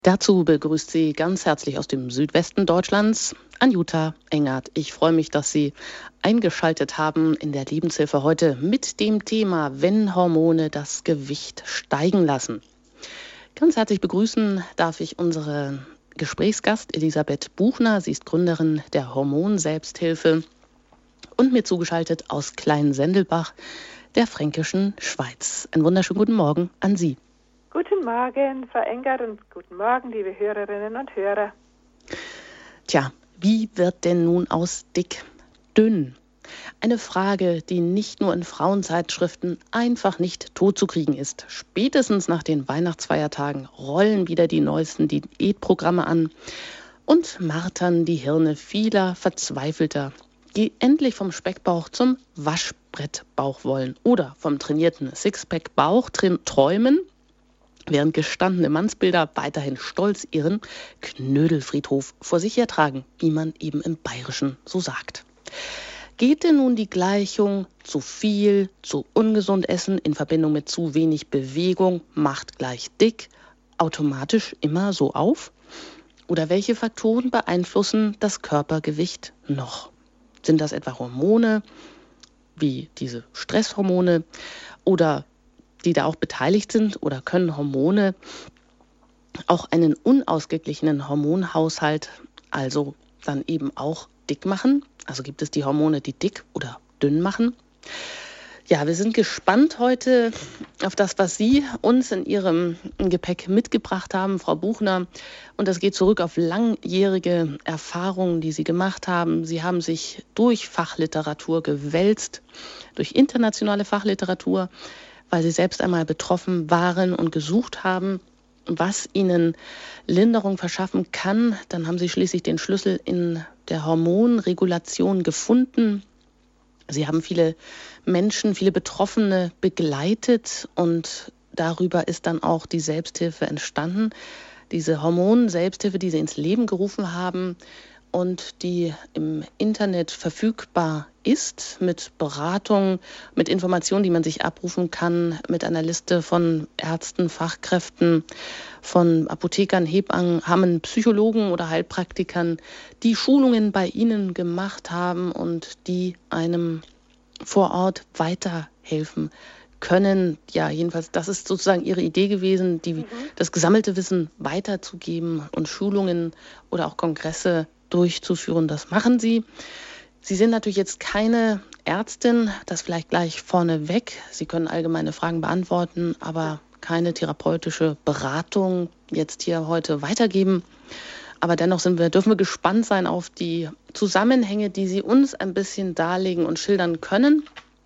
Dazu begrüßt Sie ganz herzlich aus dem Südwesten Deutschlands Anjuta Engert. Ich freue mich, dass Sie eingeschaltet haben in der Lebenshilfe heute mit dem Thema, wenn Hormone das Gewicht steigen lassen. Ganz herzlich begrüßen darf ich unsere Gesprächsgast Elisabeth Buchner. Sie ist Gründerin der Hormon-Selbsthilfe und mir zugeschaltet aus Klein-Sendelbach, der Fränkischen Schweiz. Einen wunderschönen guten Morgen an Sie. Guten Morgen, Frau Engert, und guten Morgen, liebe Hörerinnen und Hörer. Tja, wie wird denn nun aus dick dünn? Eine Frage, die nicht nur in Frauenzeitschriften einfach nicht totzukriegen ist. Spätestens nach den Weihnachtsfeiertagen rollen wieder die neuesten Diätprogramme an und martern die Hirne vieler Verzweifelter, die endlich vom Speckbauch zum Waschbrettbauch wollen oder vom trainierten Sixpack-Bauch träumen, während gestandene Mannsbilder weiterhin stolz ihren Knödelfriedhof vor sich hertragen, wie man eben im Bayerischen so sagt. Geht denn nun die Gleichung zu viel, zu ungesund essen in Verbindung mit zu wenig Bewegung macht gleich dick automatisch immer so auf? Oder welche Faktoren beeinflussen das Körpergewicht noch? Sind das etwa Hormone, wie diese Stresshormone, oder die da auch beteiligt sind, oder können Hormone auch einen unausgeglichenen Hormonhaushalt, also dann eben auch dick machen? Also gibt es die Hormone, die dick oder dünn machen? Ja, wir sind gespannt heute auf das, was Sie uns in Ihrem Gepäck mitgebracht haben, Frau Buchner. Und das geht zurück auf langjährige Erfahrungen, die Sie gemacht haben. Sie haben sich durch Fachliteratur gewälzt, durch internationale Fachliteratur, weil Sie selbst einmal betroffen waren und gesucht haben, was Ihnen Linderung verschaffen kann. Dann haben Sie schließlich den Schlüssel in der Hormonregulation gefunden. Sie haben viele Menschen, viele Betroffene begleitet und darüber ist dann auch die Selbsthilfe entstanden. Diese Hormon-Selbsthilfe, die Sie ins Leben gerufen haben und die im Internet verfügbar ist, mit Beratung, mit Informationen, die man sich abrufen kann, mit einer Liste von Ärzten, Fachkräften, von Apothekern, Hebammen, Psychologen oder Heilpraktikern, die Schulungen bei Ihnen gemacht haben und die einem vor Ort weiterhelfen können. Ja, jedenfalls, das ist sozusagen Ihre Idee gewesen, das gesammelte Wissen weiterzugeben und Schulungen oder auch Kongresse durchzuführen. Das machen Sie. Sie sind natürlich jetzt keine Ärztin, das vielleicht gleich vorneweg. Sie können allgemeine Fragen beantworten, aber keine therapeutische Beratung jetzt hier heute weitergeben. Aber dennoch dürfen wir gespannt sein auf die Zusammenhänge, die Sie uns ein bisschen darlegen und schildern können.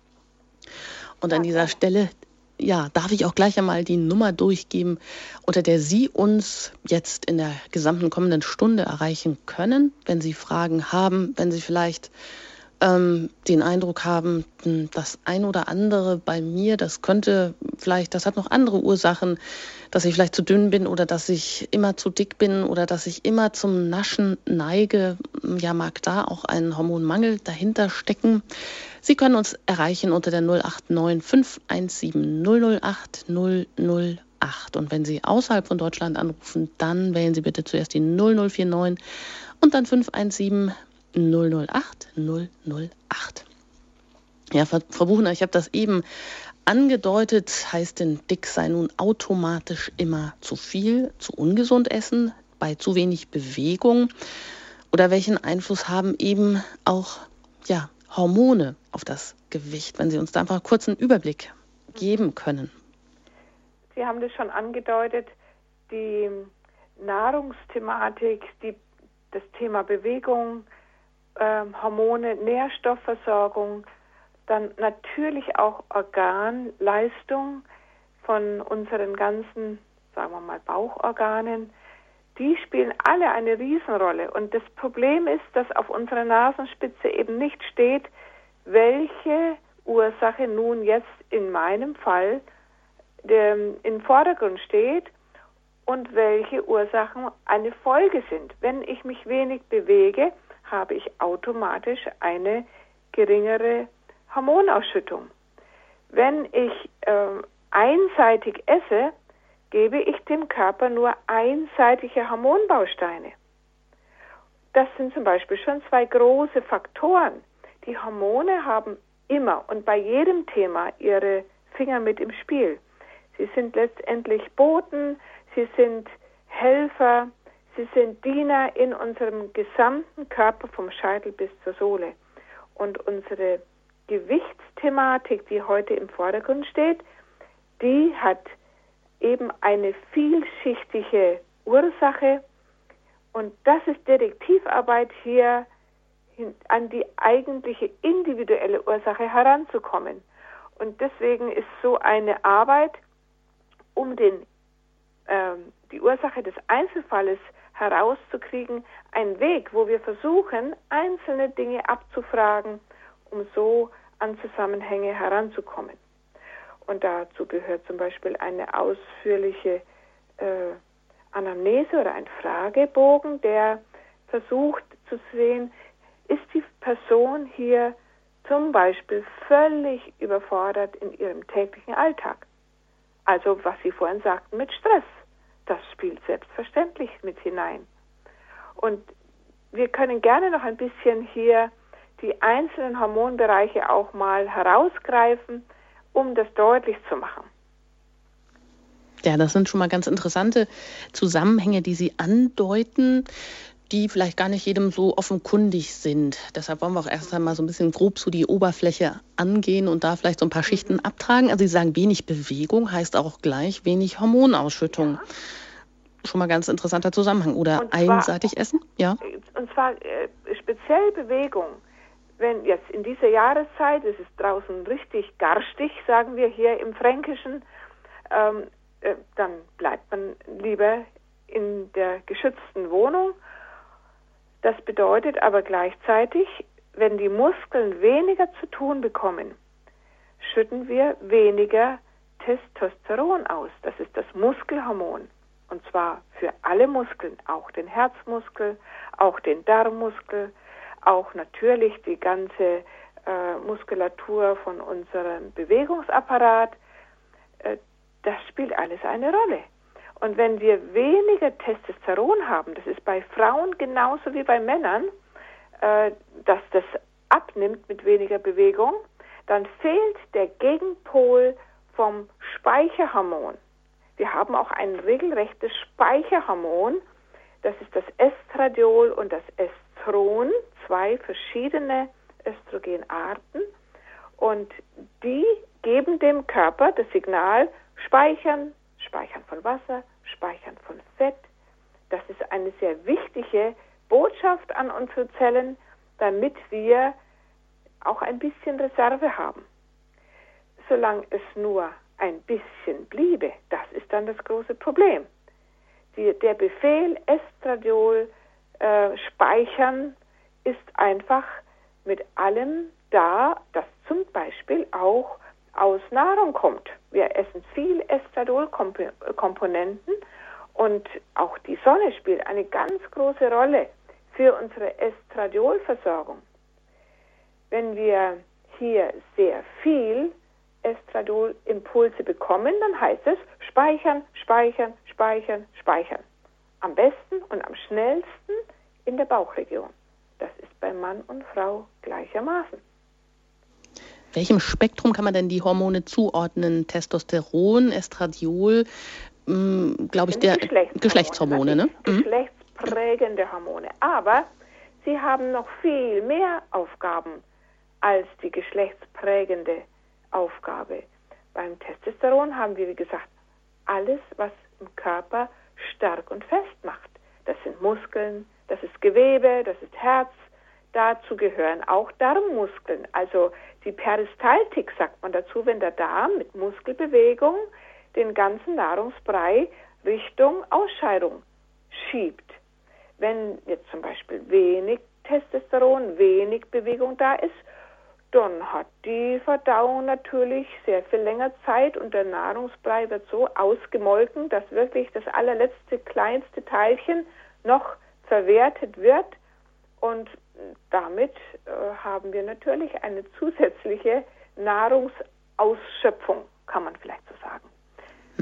Und an dieser Stelle, ja, darf ich auch gleich einmal die Nummer durchgeben, unter der Sie uns jetzt in der gesamten kommenden Stunde erreichen können, wenn Sie Fragen haben, wenn Sie vielleicht den Eindruck haben, das ein oder andere bei mir, das hat noch andere Ursachen, dass ich vielleicht zu dünn bin oder dass ich immer zu dick bin oder dass ich immer zum Naschen neige. Ja, mag da auch ein Hormonmangel dahinter stecken. Sie können uns erreichen unter der 089 517 008 008. Und wenn Sie außerhalb von Deutschland anrufen, dann wählen Sie bitte zuerst die 0049 und dann 517 008 008. Ja, Frau Buchner, ich habe das eben angedeutet. Heißt denn dick sei nun automatisch immer zu viel, zu ungesund essen, bei zu wenig Bewegung? Oder welchen Einfluss haben eben auch Hormone auf das Gewicht? Wenn Sie uns da einfach kurz einen Überblick geben können. Sie haben das schon angedeutet, die Nahrungsthematik, das Thema Bewegung, Hormone, Nährstoffversorgung, dann natürlich auch Organleistung von unseren ganzen, sagen wir mal, Bauchorganen, die spielen alle eine Riesenrolle. Und das Problem ist, dass auf unserer Nasenspitze eben nicht steht, welche Ursache nun jetzt in meinem Fall im Vordergrund steht und welche Ursachen eine Folge sind. Wenn ich mich wenig bewege, habe ich automatisch eine geringere Hormonausschüttung. Wenn ich einseitig esse, gebe ich dem Körper nur einseitige Hormonbausteine. Das sind zum Beispiel schon 2 große Faktoren. Die Hormone haben immer und bei jedem Thema ihre Finger mit im Spiel. Sie sind letztendlich Boten, sie sind Helfer, sie sind Diener in unserem gesamten Körper vom Scheitel bis zur Sohle. Und unsere Gewichtsthematik, die heute im Vordergrund steht, die hat eben eine vielschichtige Ursache. Und das ist Detektivarbeit, hier an die eigentliche individuelle Ursache heranzukommen. Und deswegen ist so eine Arbeit, um die Ursache des Einzelfalles herauszukriegen, ein Weg, wo wir versuchen, einzelne Dinge abzufragen, um so an Zusammenhänge heranzukommen. Und dazu gehört zum Beispiel eine ausführliche Anamnese oder ein Fragebogen, der versucht zu sehen, ist die Person hier zum Beispiel völlig überfordert in ihrem täglichen Alltag. Also was Sie vorhin sagten mit Stress, das spielt selbstverständlich mit hinein. Und wir können gerne noch ein bisschen hier die einzelnen Hormonbereiche auch mal herausgreifen, um das deutlich zu machen. Ja, das sind schon mal ganz interessante Zusammenhänge, die Sie andeuten, die vielleicht gar nicht jedem so offenkundig sind. Deshalb wollen wir auch erst einmal so ein bisschen grob so die Oberfläche angehen und da vielleicht so ein paar Schichten abtragen. Also Sie sagen, wenig Bewegung heißt auch gleich wenig Hormonausschüttung. Ja. Schon mal ganz interessanter Zusammenhang. Oder einseitig essen? Ja. Und zwar speziell Bewegung. Wenn jetzt in dieser Jahreszeit, es ist draußen richtig garstig, sagen wir hier im Fränkischen, dann bleibt man lieber in der geschützten Wohnung. Das bedeutet aber gleichzeitig, wenn die Muskeln weniger zu tun bekommen, schütten wir weniger Testosteron aus. Das ist das Muskelhormon. Und zwar für alle Muskeln, auch den Herzmuskel, auch den Darmmuskel, auch natürlich die ganze Muskulatur von unserem Bewegungsapparat. Das spielt alles eine Rolle. Und wenn wir weniger Testosteron haben, das ist bei Frauen genauso wie bei Männern, dass das abnimmt mit weniger Bewegung, dann fehlt der Gegenpol vom Speicherhormon. Wir haben auch ein regelrechtes Speicherhormon, das ist das Estradiol und das Estron, 2 verschiedene Östrogenarten, und die geben dem Körper das Signal, Speichern von Wasser, Speichern von Fett. Das ist eine sehr wichtige Botschaft an unsere Zellen, damit wir auch ein bisschen Reserve haben. Solange es nur ein bisschen bliebe, das ist dann das große Problem. Der Befehl Estradiol speichern ist einfach mit allem da, das zum Beispiel auch aus Nahrung kommt. Wir essen viel Estradiol-Komponenten und auch die Sonne spielt eine ganz große Rolle für unsere Estradiolversorgung. Wenn wir hier sehr viel Estradolimpulse bekommen, dann heißt es speichern, speichern, speichern, speichern. Am besten und am schnellsten in der Bauchregion. Das ist bei Mann und Frau gleichermaßen. Welchem Spektrum kann man denn die Hormone zuordnen? Testosteron, Estradiol, glaube ich, der Geschlechtshormone, ne? Geschlechtsprägende Hormone. Aber sie haben noch viel mehr Aufgaben als die geschlechtsprägende Aufgabe. Beim Testosteron haben wir, wie gesagt, alles, was im Körper stark und fest macht. Das sind Muskeln, das ist Gewebe, das ist Herz. Dazu gehören auch Darmmuskeln. Also die Peristaltik sagt man dazu, wenn der Darm mit Muskelbewegung den ganzen Nahrungsbrei Richtung Ausscheidung schiebt. Wenn jetzt zum Beispiel wenig Testosteron, wenig Bewegung da ist, dann hat die Verdauung natürlich sehr viel länger Zeit und der Nahrungsbrei wird so ausgemolken, dass wirklich das allerletzte, kleinste Teilchen noch verwertet wird, und damit haben wir natürlich eine zusätzliche Nahrungsausschöpfung, kann man vielleicht so sagen.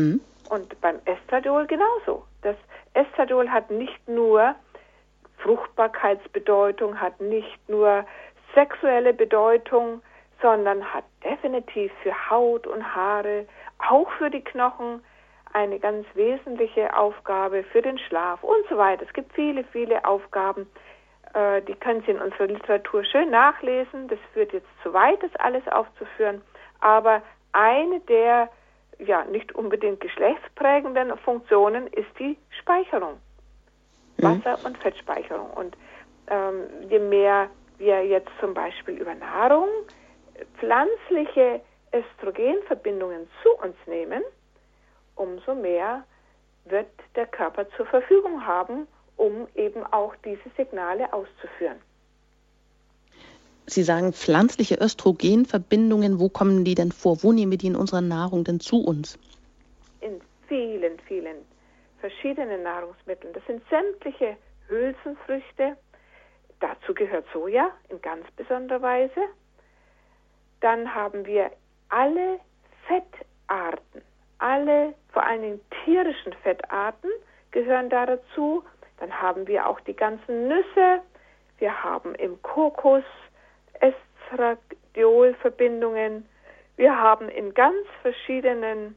Und beim Estradiol genauso. Das Estradiol hat nicht nur Fruchtbarkeitsbedeutung, hat nicht nur sexuelle Bedeutung, sondern hat definitiv für Haut und Haare, auch für die Knochen, eine ganz wesentliche Aufgabe, für den Schlaf und so weiter. Es gibt viele, viele Aufgaben, die können Sie in unserer Literatur schön nachlesen. Das führt jetzt zu weit, das alles aufzuführen. Aber eine der nicht unbedingt geschlechtsprägenden Funktionen ist die Speicherung. Wasser- und Fettspeicherung. Und je mehr wir jetzt zum Beispiel über Nahrung pflanzliche Östrogenverbindungen zu uns nehmen, umso mehr wird der Körper zur Verfügung haben, um eben auch diese Signale auszuführen. Sie sagen pflanzliche Östrogenverbindungen, wo kommen die denn vor? Wo nehmen wir die in unserer Nahrung denn zu uns? In vielen, vielen verschiedenen Nahrungsmitteln. Das sind sämtliche Hülsenfrüchte. Dazu gehört Soja in ganz besonderer Weise. Dann haben wir alle Fettarten, alle vor allen Dingen tierischen Fettarten gehören da dazu. Dann haben wir auch die ganzen Nüsse. Wir haben im Kokos Estradiolverbindungen. Wir haben in ganz verschiedenen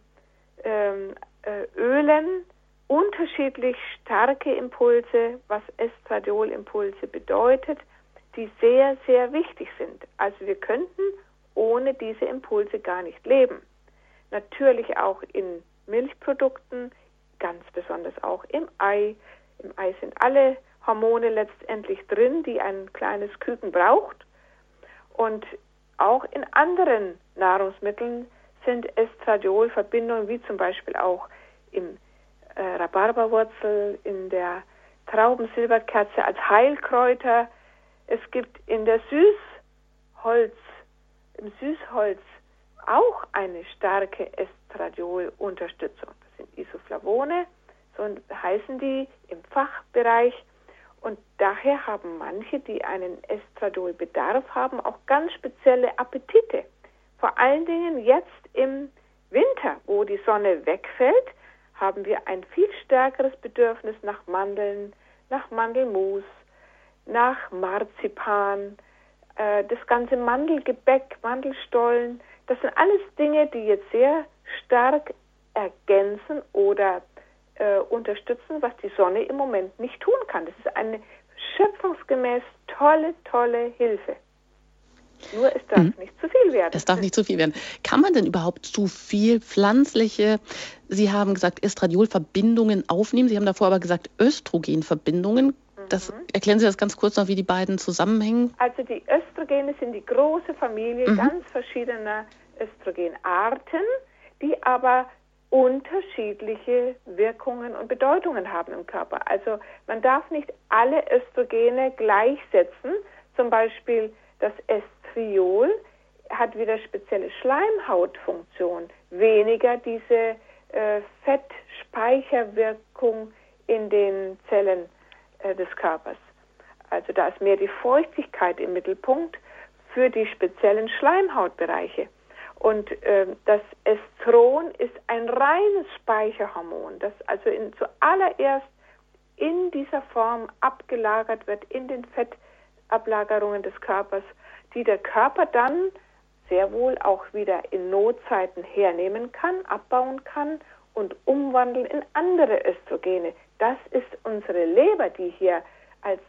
Ölen unterschiedlich starke Impulse, was Estradiolimpulse bedeutet, die sehr, sehr wichtig sind. Also wir könnten ohne diese Impulse gar nicht leben. Natürlich auch in Milchprodukten, ganz besonders auch im Ei. Im Ei sind alle Hormone letztendlich drin, die ein kleines Küken braucht. Und auch in anderen Nahrungsmitteln sind Estradiolverbindungen, wie zum Beispiel auch im Rhabarberwurzel, in der Traubensilberkerze als Heilkräuter. Es gibt in der im Süßholz auch eine starke Estradiol-Unterstützung. Das sind Isoflavone, so heißen die im Fachbereich. Und daher haben manche, die einen Estradiolbedarf haben, auch ganz spezielle Appetite. Vor allen Dingen jetzt im Winter, wo die Sonne wegfällt, haben wir ein viel stärkeres Bedürfnis nach Mandeln, nach Mandelmus, nach Marzipan, das ganze Mandelgebäck, Mandelstollen. Das sind alles Dinge, die jetzt sehr stark ergänzen oder unterstützen, was die Sonne im Moment nicht tun kann. Das ist eine schöpfungsgemäß tolle, tolle Hilfe. Nur es darf nicht zu viel werden. Es darf nicht zu viel werden. Kann man denn überhaupt zu viel pflanzliche, Sie haben gesagt, Estradiolverbindungen aufnehmen? Sie haben davor aber gesagt Östrogenverbindungen. Erklären Sie das ganz kurz noch, wie die beiden zusammenhängen? Also die Östrogene sind die große Familie ganz verschiedener Östrogenarten, die aber unterschiedliche Wirkungen und Bedeutungen haben im Körper. Also man darf nicht alle Östrogene gleichsetzen. Zum Beispiel das Estriol hat wieder spezielle Schleimhautfunktion, weniger diese Fettspeicherwirkung in den Zellen des Körpers. Also da ist mehr die Feuchtigkeit im Mittelpunkt für die speziellen Schleimhautbereiche. Und das Estron ist ein reines Speicherhormon, das also zuallererst in dieser Form abgelagert wird in den Fettablagerungen des Körpers, die der Körper dann sehr wohl auch wieder in Notzeiten hernehmen kann, abbauen kann und umwandeln in andere Östrogene. Das ist unsere Leber, die hier als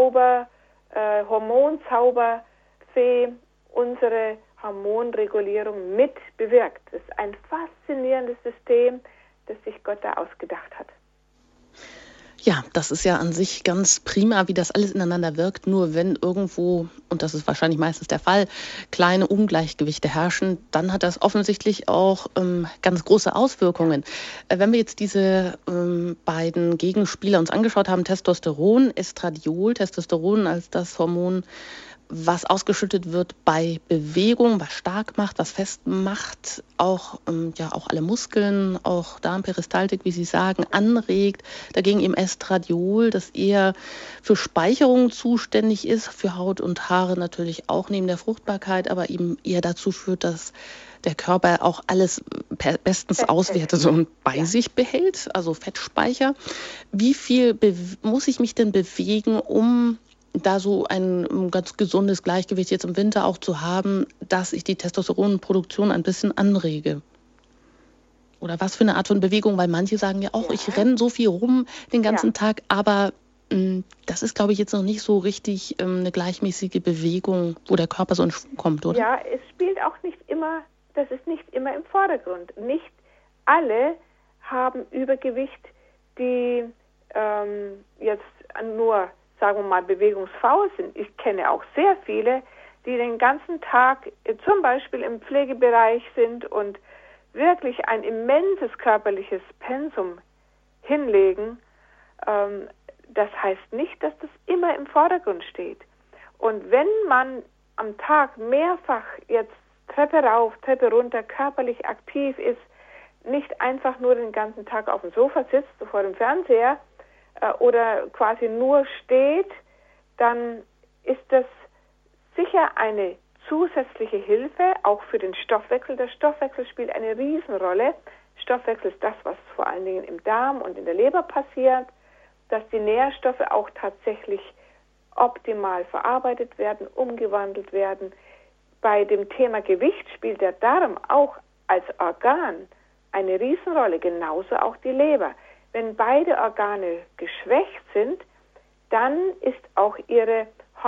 Hormonzauberfee unsere Hormonregulierung mit bewirkt. Das ist ein faszinierendes System, das sich Gott da ausgedacht hat. Ja, das ist ja an sich ganz prima, wie das alles ineinander wirkt. Nur wenn irgendwo, und das ist wahrscheinlich meistens der Fall, kleine Ungleichgewichte herrschen, dann hat das offensichtlich auch ganz große Auswirkungen. Wenn wir jetzt diese beiden Gegenspieler uns angeschaut haben, Testosteron, Estradiol, Testosteron als das Hormon, was ausgeschüttet wird bei Bewegung, was stark macht, was fest macht, auch alle Muskeln, auch Darmperistaltik, wie Sie sagen, anregt. Dagegen eben Estradiol, das eher für Speicherung zuständig ist, für Haut und Haare natürlich auch neben der Fruchtbarkeit, aber eben eher dazu führt, dass der Körper auch alles bestens auswertet und bei sich behält, also Fettspeicher. Wie viel muss ich mich denn bewegen, um da so ein ganz gesundes Gleichgewicht jetzt im Winter auch zu haben, dass ich die Testosteronproduktion ein bisschen anrege? Oder was für eine Art von Bewegung? Weil manche sagen ja auch, ich renne so viel rum den ganzen Tag, aber das ist, glaube ich, jetzt noch nicht so richtig eine gleichmäßige Bewegung, wo der Körper so in Schwung kommt, oder? Ja, es spielt auch nicht immer, das ist nicht immer im Vordergrund. Nicht alle haben Übergewicht, die jetzt nur, sagen wir mal, bewegungsfaul sind. Ich kenne auch sehr viele, die den ganzen Tag zum Beispiel im Pflegebereich sind und wirklich ein immenses körperliches Pensum hinlegen. Das heißt nicht, dass das immer im Vordergrund steht. Und wenn man am Tag mehrfach jetzt Treppe rauf, Treppe runter körperlich aktiv ist, nicht einfach nur den ganzen Tag auf dem Sofa sitzt, vor dem Fernseher oder quasi nur steht, dann ist das sicher eine zusätzliche Hilfe, auch für den Stoffwechsel. Der Stoffwechsel spielt eine Riesenrolle. Stoffwechsel ist das, was vor allen Dingen im Darm und in der Leber passiert, dass die Nährstoffe auch tatsächlich optimal verarbeitet werden, umgewandelt werden. Bei dem Thema Gewicht spielt der Darm auch als Organ eine Riesenrolle, genauso auch die Leber. Wenn beide Organe geschwächt sind, dann ist auch ihre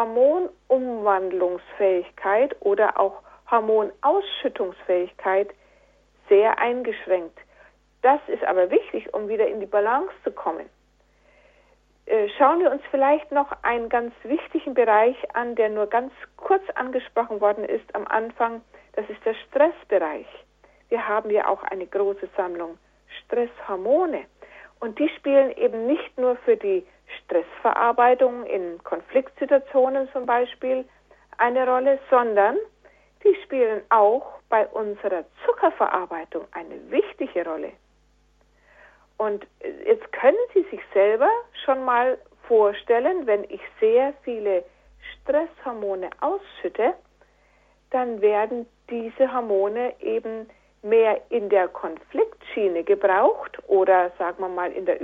Hormonumwandlungsfähigkeit oder auch Hormonausschüttungsfähigkeit sehr eingeschränkt. Das ist aber wichtig, um wieder in die Balance zu kommen. Schauen wir uns vielleicht noch einen ganz wichtigen Bereich an, der nur ganz kurz angesprochen worden ist am Anfang. Das ist der Stressbereich. Wir haben ja auch eine große Sammlung Stresshormone. Und die spielen eben nicht nur für die Stressverarbeitung in Konfliktsituationen zum Beispiel eine Rolle, sondern die spielen auch bei unserer Zuckerverarbeitung eine wichtige Rolle. Und jetzt können Sie sich selber schon mal vorstellen, wenn ich sehr viele Stresshormone ausschütte, dann werden diese Hormone eben mehr in der Konfliktschiene gebraucht oder sagen wir mal im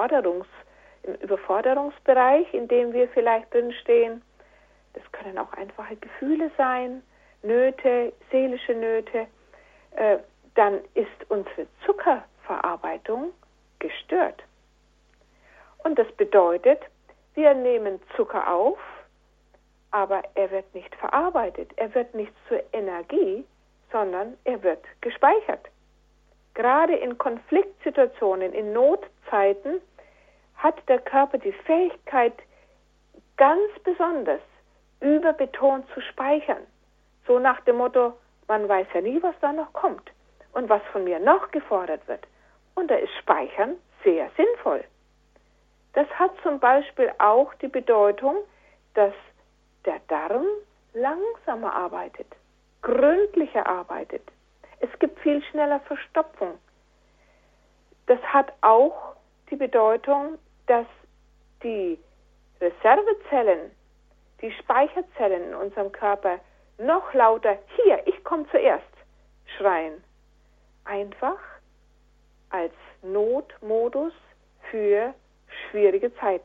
Überforderungsbereich, in dem wir vielleicht drinstehen. Das können auch einfache Gefühle sein, Nöte, seelische Nöte. Dann ist unsere Zuckerverarbeitung gestört. Und das bedeutet, wir nehmen Zucker auf, aber er wird nicht verarbeitet, er wird nicht zur Energie, sondern er wird gespeichert. Gerade in Konfliktsituationen, in Notzeiten hat der Körper die Fähigkeit, ganz besonders überbetont zu speichern. So nach dem Motto, man weiß ja nie, was da noch kommt und was von mir noch gefordert wird. Und da ist Speichern sehr sinnvoll. Das hat zum Beispiel auch die Bedeutung, dass der Darm langsamer arbeitet, gründlicher arbeitet. Es gibt viel schneller Verstopfung. Das hat auch die Bedeutung, dass die Reservezellen, die Speicherzellen in unserem Körper noch lauter, hier, ich komme zuerst, schreien. Einfach als Notmodus für schwierige Zeiten.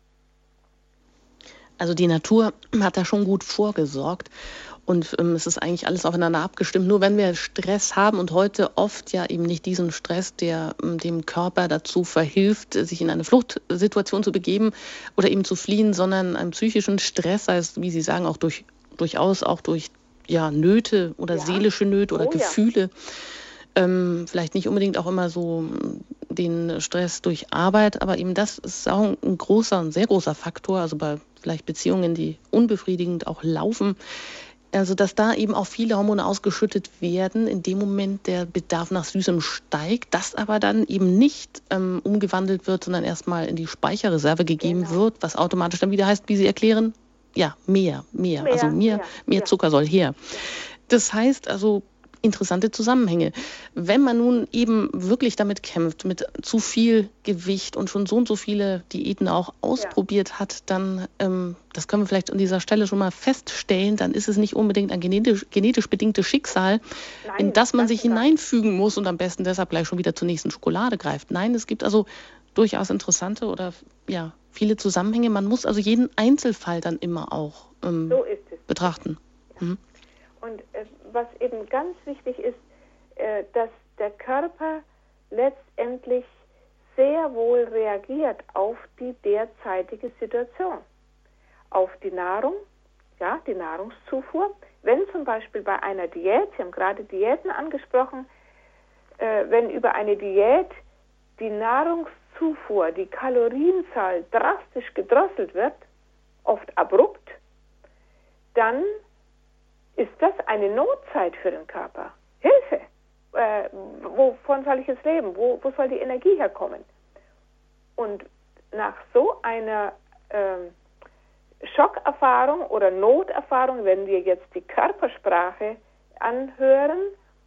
Also die Natur hat da schon gut vorgesorgt und es ist eigentlich alles aufeinander abgestimmt. Nur wenn wir Stress haben und heute oft ja eben nicht diesen Stress, der dem Körper dazu verhilft, sich in eine Fluchtsituation zu begeben oder eben zu fliehen, sondern einen psychischen Stress, sei es, wie Sie sagen, auch durchaus auch durch Nöte oder seelische Nöte oder Gefühle. Vielleicht nicht unbedingt auch immer so den Stress durch Arbeit, aber eben das ist auch ein sehr großer Faktor, also bei vielleicht Beziehungen, die unbefriedigend auch laufen, also dass da eben auch viele Hormone ausgeschüttet werden, in dem Moment der Bedarf nach Süßem steigt, das aber dann eben nicht umgewandelt wird, sondern erstmal in die Speicherreserve gegeben wird, was automatisch dann wieder heißt, wie Sie erklären, mehr. Also mehr Zucker soll her. Das heißt also, interessante Zusammenhänge. Wenn man nun eben wirklich damit kämpft, mit zu viel Gewicht und schon so und so viele Diäten auch ausprobiert hat, dann, das können wir vielleicht an dieser Stelle schon mal feststellen, dann ist es nicht unbedingt ein genetisch bedingtes Schicksal, in das man sich hineinfügen muss und am besten deshalb gleich schon wieder zur nächsten Schokolade greift. Nein, es gibt also durchaus interessante oder viele Zusammenhänge. Man muss also jeden Einzelfall dann immer auch betrachten. Mhm. Und was eben ganz wichtig ist, dass der Körper letztendlich sehr wohl reagiert auf die derzeitige Situation. Auf die Nahrung, die Nahrungszufuhr. Wenn zum Beispiel bei einer Diät, Sie haben gerade Diäten angesprochen, wenn über eine Diät die Nahrungszufuhr, die Kalorienzahl drastisch gedrosselt wird, oft abrupt, dann ist das eine Notzeit für den Körper. Hilfe! Wovon soll ich jetzt leben? Wo soll die Energie herkommen? Und nach so einer Schockerfahrung oder Noterfahrung, wenn wir jetzt die Körpersprache anhören,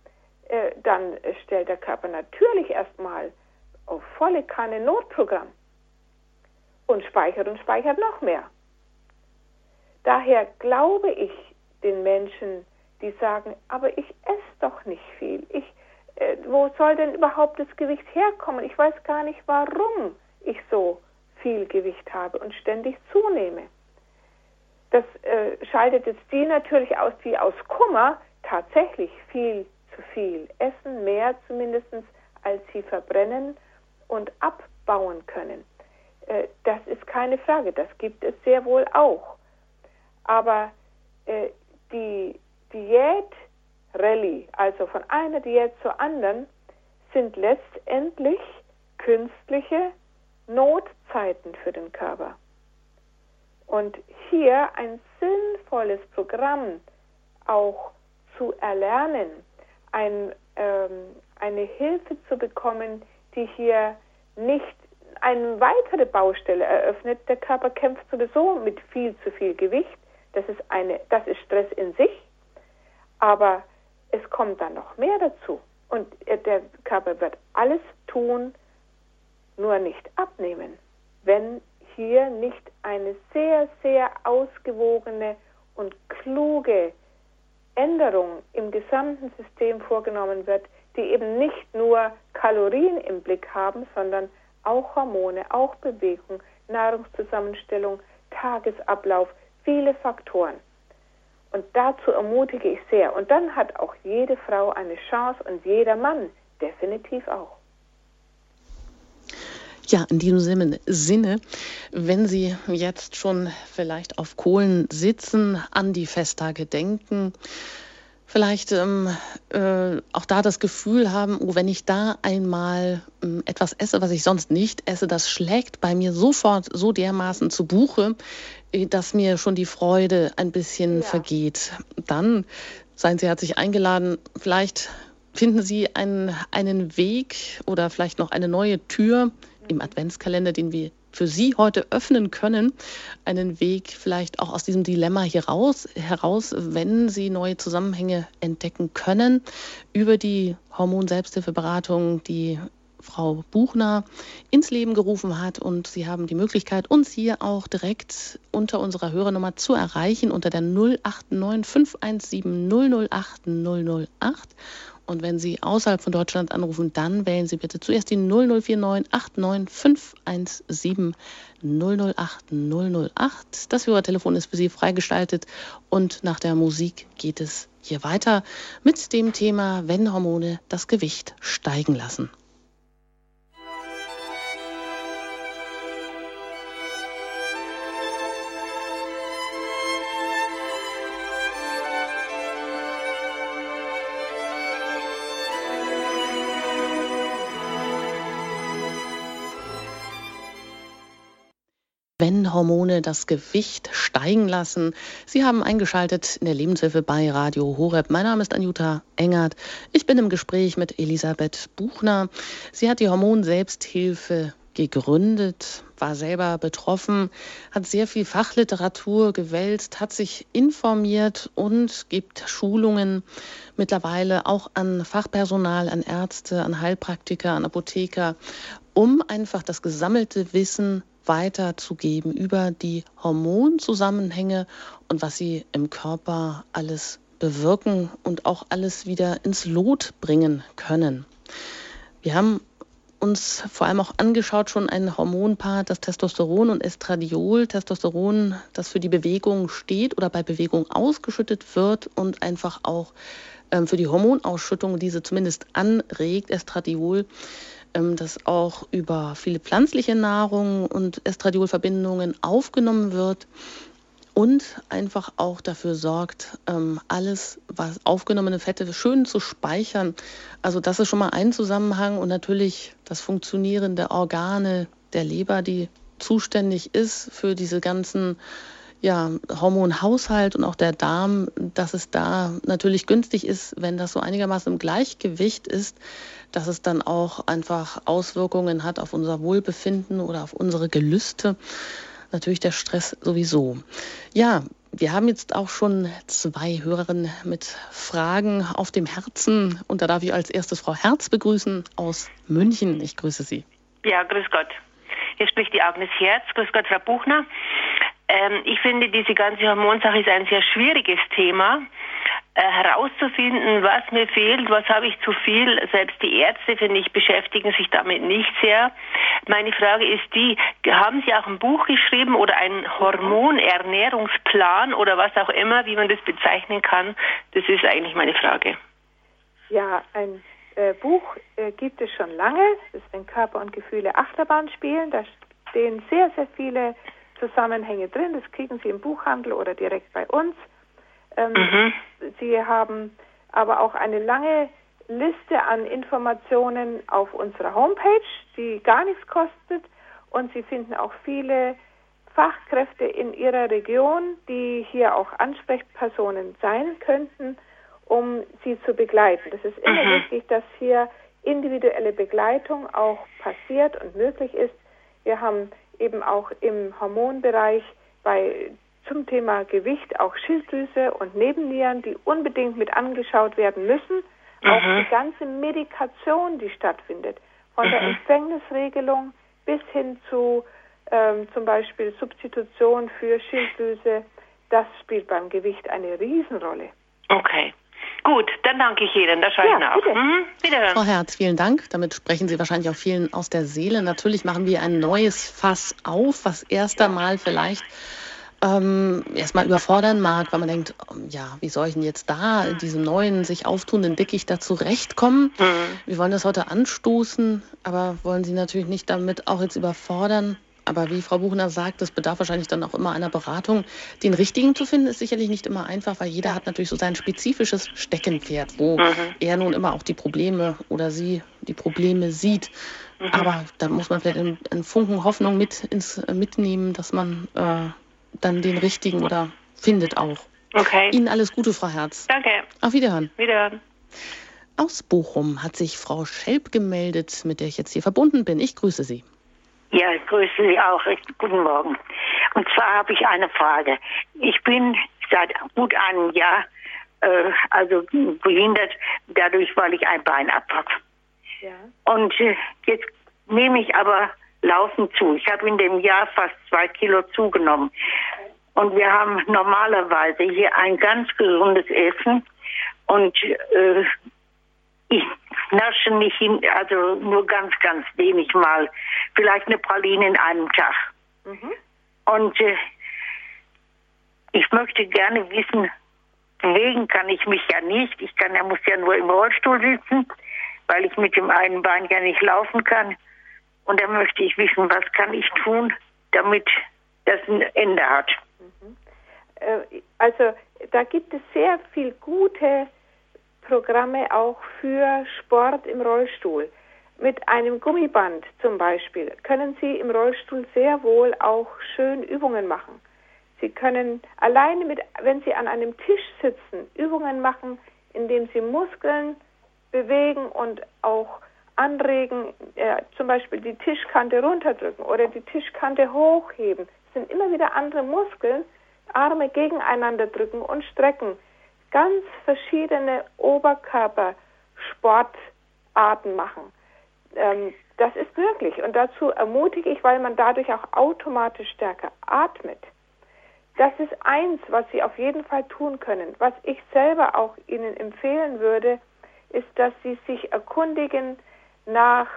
dann stellt der Körper natürlich erstmal auf volle Kanne Notprogramm und speichert noch mehr. Daher glaube ich, den Menschen, die sagen, aber ich esse doch nicht viel. Wo soll denn überhaupt das Gewicht herkommen? Ich weiß gar nicht, warum ich so viel Gewicht habe und ständig zunehme. Das schaltet jetzt die natürlich aus, die aus Kummer tatsächlich viel zu viel essen, mehr zumindest, als sie verbrennen und abbauen können. Das ist keine Frage, das gibt es sehr wohl auch. Aber die Diät-Rallye, also von einer Diät zur anderen, sind letztendlich künstliche Notzeiten für den Körper. Und hier ein sinnvolles Programm auch zu erlernen, eine Hilfe zu bekommen, die hier nicht eine weitere Baustelle eröffnet. Der Körper kämpft sowieso mit viel zu viel Gewicht. Das ist Stress in sich, aber es kommt dann noch mehr dazu. Und der Körper wird alles tun, nur nicht abnehmen, wenn hier nicht eine sehr, sehr ausgewogene und kluge Änderung im gesamten System vorgenommen wird, die eben nicht nur Kalorien im Blick haben, sondern auch Hormone, auch Bewegung, Nahrungszusammenstellung, Tagesablauf, viele Faktoren. Und dazu ermutige ich sehr. Und dann hat auch jede Frau eine Chance und jeder Mann definitiv auch. Ja, in diesem Sinne, wenn Sie jetzt schon vielleicht auf Kohlen sitzen, an die Festtage denken, vielleicht auch da das Gefühl haben, oh, wenn ich da einmal etwas esse, was ich sonst nicht esse, das schlägt bei mir sofort so dermaßen zu Buche, dass mir schon die Freude ein bisschen vergeht. Dann seien Sie herzlich eingeladen, vielleicht finden Sie einen Weg oder vielleicht noch eine neue Tür im Adventskalender, den wir für Sie heute öffnen können, einen Weg vielleicht auch aus diesem Dilemma heraus, wenn Sie neue Zusammenhänge entdecken können, über die Hormon-Selbsthilfeberatung, die Frau Buchner ins Leben gerufen hat. Und Sie haben die Möglichkeit, uns hier auch direkt unter unserer Hörernummer zu erreichen, unter der 089 517 008 008. Und wenn Sie außerhalb von Deutschland anrufen, dann wählen Sie bitte zuerst die 0049 89 517 008 008. Das Hörertelefon ist für Sie freigestaltet und nach der Musik geht es hier weiter mit dem Thema, wenn Hormone das Gewicht steigen lassen. Wenn Hormone das Gewicht steigen lassen. Sie haben eingeschaltet in der Lebenshilfe bei Radio Horeb. Mein Name ist Anjuta Engert. Ich bin im Gespräch mit Elisabeth Buchner. Sie hat die Hormon-Selbsthilfe gegründet. war selber betroffen, hat sehr viel Fachliteratur gewälzt, hat sich informiert und gibt Schulungen mittlerweile auch an Fachpersonal, an Ärzte, an Heilpraktiker, an Apotheker, um einfach das gesammelte Wissen weiterzugeben über die Hormonzusammenhänge und was sie im Körper alles bewirken und auch alles wieder ins Lot bringen können. Wir haben uns vor allem auch angeschaut, schon ein Hormonpaar, das Testosteron und Estradiol. Testosteron, das für die Bewegung steht oder bei Bewegung ausgeschüttet wird und einfach auch für die Hormonausschüttung diese zumindest anregt. Estradiol, das auch über viele pflanzliche Nahrung und Estradiolverbindungen aufgenommen wird. Und einfach auch dafür sorgt, alles, was aufgenommene Fette, schön zu speichern. Also das ist schon mal ein Zusammenhang. Und natürlich das Funktionieren der Organe der Leber, die zuständig ist für diese ganzen Hormonhaushalt und auch der Darm, dass es da natürlich günstig ist, wenn das so einigermaßen im Gleichgewicht ist, dass es dann auch einfach Auswirkungen hat auf unser Wohlbefinden oder auf unsere Gelüste. Natürlich der Stress sowieso. Ja, wir haben jetzt auch schon 2 Hörerinnen mit Fragen auf dem Herzen. Und da darf ich als erstes Frau Herz begrüßen aus München. Ich grüße Sie. Ja, grüß Gott. Hier spricht die Agnes Herz. Grüß Gott, Frau Buchner. Ich finde, diese ganze Hormonsache ist ein sehr schwieriges Thema. Herauszufinden, was mir fehlt, was habe ich zu viel. Selbst die Ärzte, finde ich, beschäftigen sich damit nicht sehr. Meine Frage ist die, haben Sie auch ein Buch geschrieben oder einen Hormonernährungsplan oder was auch immer, wie man das bezeichnen kann? Das ist eigentlich meine Frage. Ja, ein Buch gibt es schon lange. Das ist ein Körper und Gefühle Achterbahn spielen. Da stehen sehr, sehr viele Zusammenhänge drin. Das kriegen Sie im Buchhandel oder direkt bei uns. Sie haben aber auch eine lange Liste an Informationen auf unserer Homepage, die gar nichts kostet. Und Sie finden auch viele Fachkräfte in Ihrer Region, die hier auch Ansprechpersonen sein könnten, um Sie zu begleiten. Das ist immer wichtig, dass hier individuelle Begleitung auch passiert und möglich ist. Wir haben eben auch im Hormonbereich zum Thema Gewicht auch Schilddrüse und Nebennieren, die unbedingt mit angeschaut werden müssen. Auch die ganze Medikation, die stattfindet, von der Empfängnisregelung bis hin zu zum Beispiel Substitution für Schilddrüse, das spielt beim Gewicht eine Riesenrolle. Okay. Gut, dann danke ich Ihnen, da schaue ich nach. Wiederhören. Frau Herz, vielen Dank. Damit sprechen Sie wahrscheinlich auch vielen aus der Seele. Natürlich machen wir ein neues Fass auf, was erst einmal vielleicht erstmal überfordern mag, weil man denkt, wie soll ich denn jetzt da in diesem neuen, sich auftuenden Dickicht da zurechtkommen? Wir wollen das heute anstoßen, aber wollen Sie natürlich nicht damit auch jetzt überfordern. Aber wie Frau Buchner sagt, das bedarf wahrscheinlich dann auch immer einer Beratung. Den richtigen zu finden, ist sicherlich nicht immer einfach, weil jeder hat natürlich so sein spezifisches Steckenpferd, wo er nun immer auch die Probleme oder sie die Probleme sieht. Aber da muss man vielleicht einen Funken Hoffnung mitnehmen, dass man dann den richtigen oder findet auch. Okay. Ihnen alles Gute, Frau Herz. Danke. Auf Wiederhören. Wiederhören. Aus Bochum hat sich Frau Schelp gemeldet, mit der ich jetzt hier verbunden bin. Ich grüße Sie. Ja, ich grüße Sie auch. Guten Morgen. Und zwar habe ich eine Frage. Ich bin seit gut einem Jahr behindert, dadurch, weil ich ein Bein ab habe. Ja. Und jetzt nehme ich aber laufend zu. Ich habe in dem Jahr fast 2 Kilo zugenommen. Und wir haben normalerweise hier ein ganz gesundes Essen. Und ich nasche nicht hin, also nur ganz, ganz wenig mal. Vielleicht eine Praline in einem Tag. Und ich möchte gerne wissen, bewegen kann ich mich ja nicht. Muss ja nur im Rollstuhl sitzen, weil ich mit dem einen Bein ja nicht laufen kann. Und da möchte ich wissen, was kann ich tun, damit das ein Ende hat. Also da gibt es sehr viel gute Programme auch für Sport im Rollstuhl. Mit einem Gummiband zum Beispiel können Sie im Rollstuhl sehr wohl auch schön Übungen machen. Sie können alleine wenn Sie an einem Tisch sitzen, Übungen machen, indem Sie Muskeln bewegen und auch anregen, zum Beispiel die Tischkante runterdrücken oder die Tischkante hochheben. Es sind immer wieder andere Muskeln, Arme gegeneinander drücken und strecken. Ganz verschiedene Oberkörpersportarten machen. Das ist möglich und dazu ermutige ich, weil man dadurch auch automatisch stärker atmet. Das ist eins, was Sie auf jeden Fall tun können. Was ich selber auch Ihnen empfehlen würde, ist, dass Sie sich erkundigen nach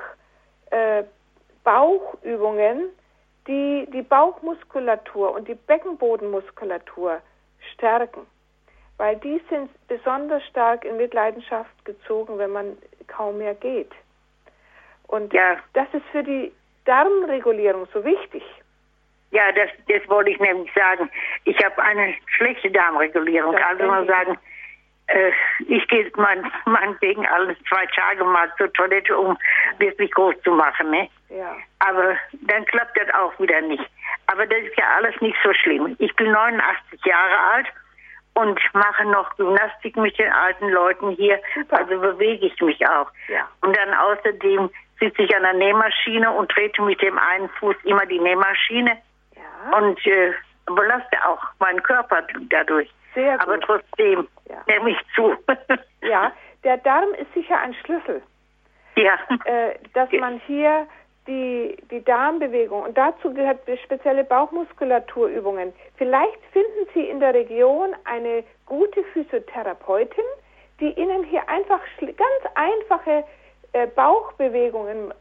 Bauchübungen, die die Bauchmuskulatur und die Beckenbodenmuskulatur stärken. Weil die sind besonders stark in Mitleidenschaft gezogen, wenn man kaum mehr geht. Und das ist für die Darmregulierung so wichtig. Ja, das wollte ich nämlich sagen. Ich habe eine schlechte Darmregulierung. Also mal sagen, ich gehe meinetwegen alle 2 Tage mal zur Toilette, um wirklich groß zu machen. Ne? Ja. Aber dann klappt das auch wieder nicht. Aber das ist ja alles nicht so schlimm. Ich bin 89 Jahre alt und mache noch Gymnastik mit den alten Leuten hier. Super. Also bewege ich mich auch. Ja. Und dann außerdem sitze ich an der Nähmaschine und trete mit dem einen Fuß immer die Nähmaschine. Ja. Und belaste auch meinen Körper dadurch. Sehr gut. Aber trotzdem nehme ich zu. Ja, der Darm ist sicher ein Schlüssel. Ja. Dass man hier die Darmbewegung, und dazu gehört spezielle Bauchmuskulaturübungen. Vielleicht finden Sie in der Region eine gute Physiotherapeutin, die Ihnen hier einfach ganz einfache Bauchbewegungen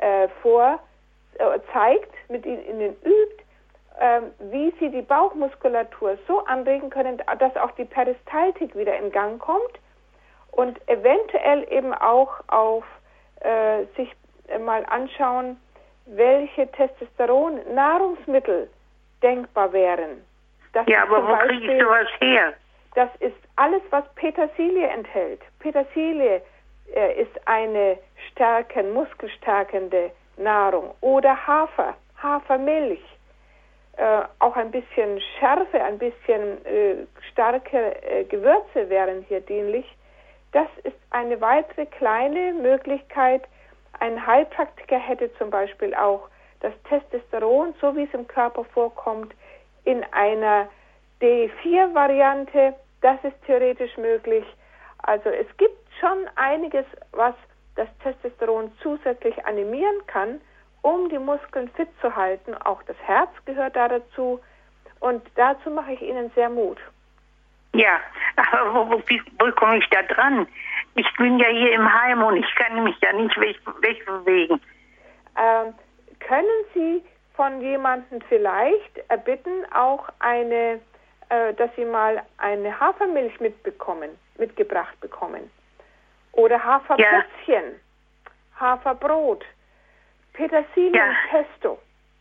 zeigt, mit Ihnen übt, wie Sie die Bauchmuskulatur so anregen können, dass auch die Peristaltik wieder in Gang kommt und eventuell eben auch auf sich mal anschauen, welche Testosteron-Nahrungsmittel denkbar wären. Aber wo kriege ich sowas her? Das ist alles, was Petersilie enthält. Petersilie ist eine muskelstärkende Nahrung. Oder Hafermilch. Auch ein bisschen Schärfe, ein bisschen starke Gewürze wären hier dienlich. Das ist eine weitere kleine Möglichkeit. Ein Heilpraktiker hätte zum Beispiel auch das Testosteron, so wie es im Körper vorkommt, in einer D4-Variante. Das ist theoretisch möglich. Also es gibt schon einiges, was das Testosteron zusätzlich animieren kann, um die Muskeln fit zu halten. Auch das Herz gehört da dazu. Und dazu mache ich Ihnen sehr Mut. Ja, aber wo komme ich da dran? Ich bin ja hier im Heim und ich kann mich ja nicht wegbewegen. Können Sie von jemandem vielleicht erbitten, auch dass Sie mal eine Hafermilch mitgebracht bekommen? Oder Haferplätzchen, Haferbrot, Petersilienpesto.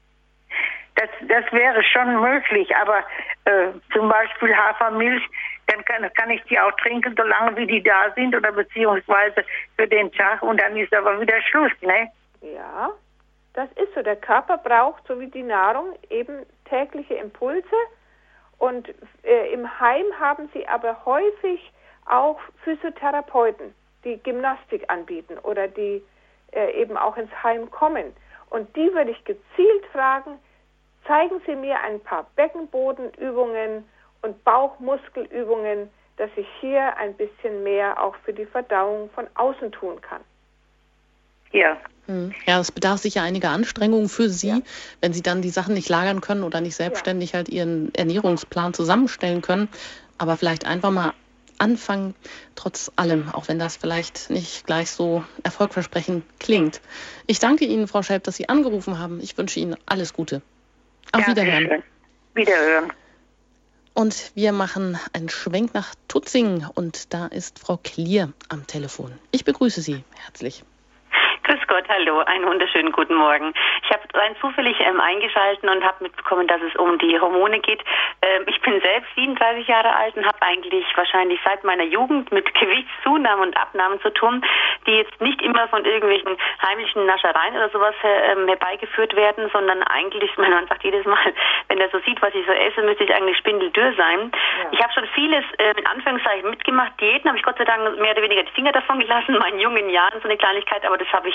Das wäre schon möglich, aber zum Beispiel Hafermilch, dann kann ich die auch trinken, solange wie die da sind oder beziehungsweise für den Tag und dann ist aber wieder Schluss, ne? Ja, das ist so. Der Körper braucht, so wie die Nahrung, eben tägliche Impulse und im Heim haben Sie aber häufig auch Physiotherapeuten, die Gymnastik anbieten oder die eben auch ins Heim kommen. Und die würde ich gezielt fragen, zeigen Sie mir ein paar Beckenbodenübungen und Bauchmuskelübungen, dass ich hier ein bisschen mehr auch für die Verdauung von außen tun kann. Ja. Ja, es bedarf sicher einiger Anstrengungen für Sie, wenn Sie dann die Sachen nicht lagern können oder nicht selbstständig halt Ihren Ernährungsplan zusammenstellen können. Aber vielleicht einfach mal anfangen, trotz allem, auch wenn das vielleicht nicht gleich so erfolgversprechend klingt. Ich danke Ihnen, Frau Schelp, dass Sie angerufen haben. Ich wünsche Ihnen alles Gute. Auf Wiederhören. Schön. Wiederhören. Und wir machen einen Schwenk nach Tutzing und da ist Frau Klier am Telefon. Ich begrüße Sie herzlich. Grüß Gott, hallo, einen wunderschönen guten Morgen. Ich habe rein zufällig eingeschaltet und habe mitbekommen, dass es um die Hormone geht. Ich bin selbst 37 Jahre alt und habe eigentlich wahrscheinlich seit meiner Jugend mit Gewichtszunahmen und Abnahmen zu tun, die jetzt nicht immer von irgendwelchen heimlichen Naschereien oder sowas herbeigeführt werden, sondern eigentlich, mein Mann sagt jedes Mal, wenn er so sieht, was ich so esse, müsste ich eigentlich spindeldürr sein. Ja. Ich habe schon vieles in Anführungszeichen mitgemacht. Diäten habe ich Gott sei Dank mehr oder weniger die Finger davon gelassen, in meinen jungen Jahren so eine Kleinigkeit, aber das habe ich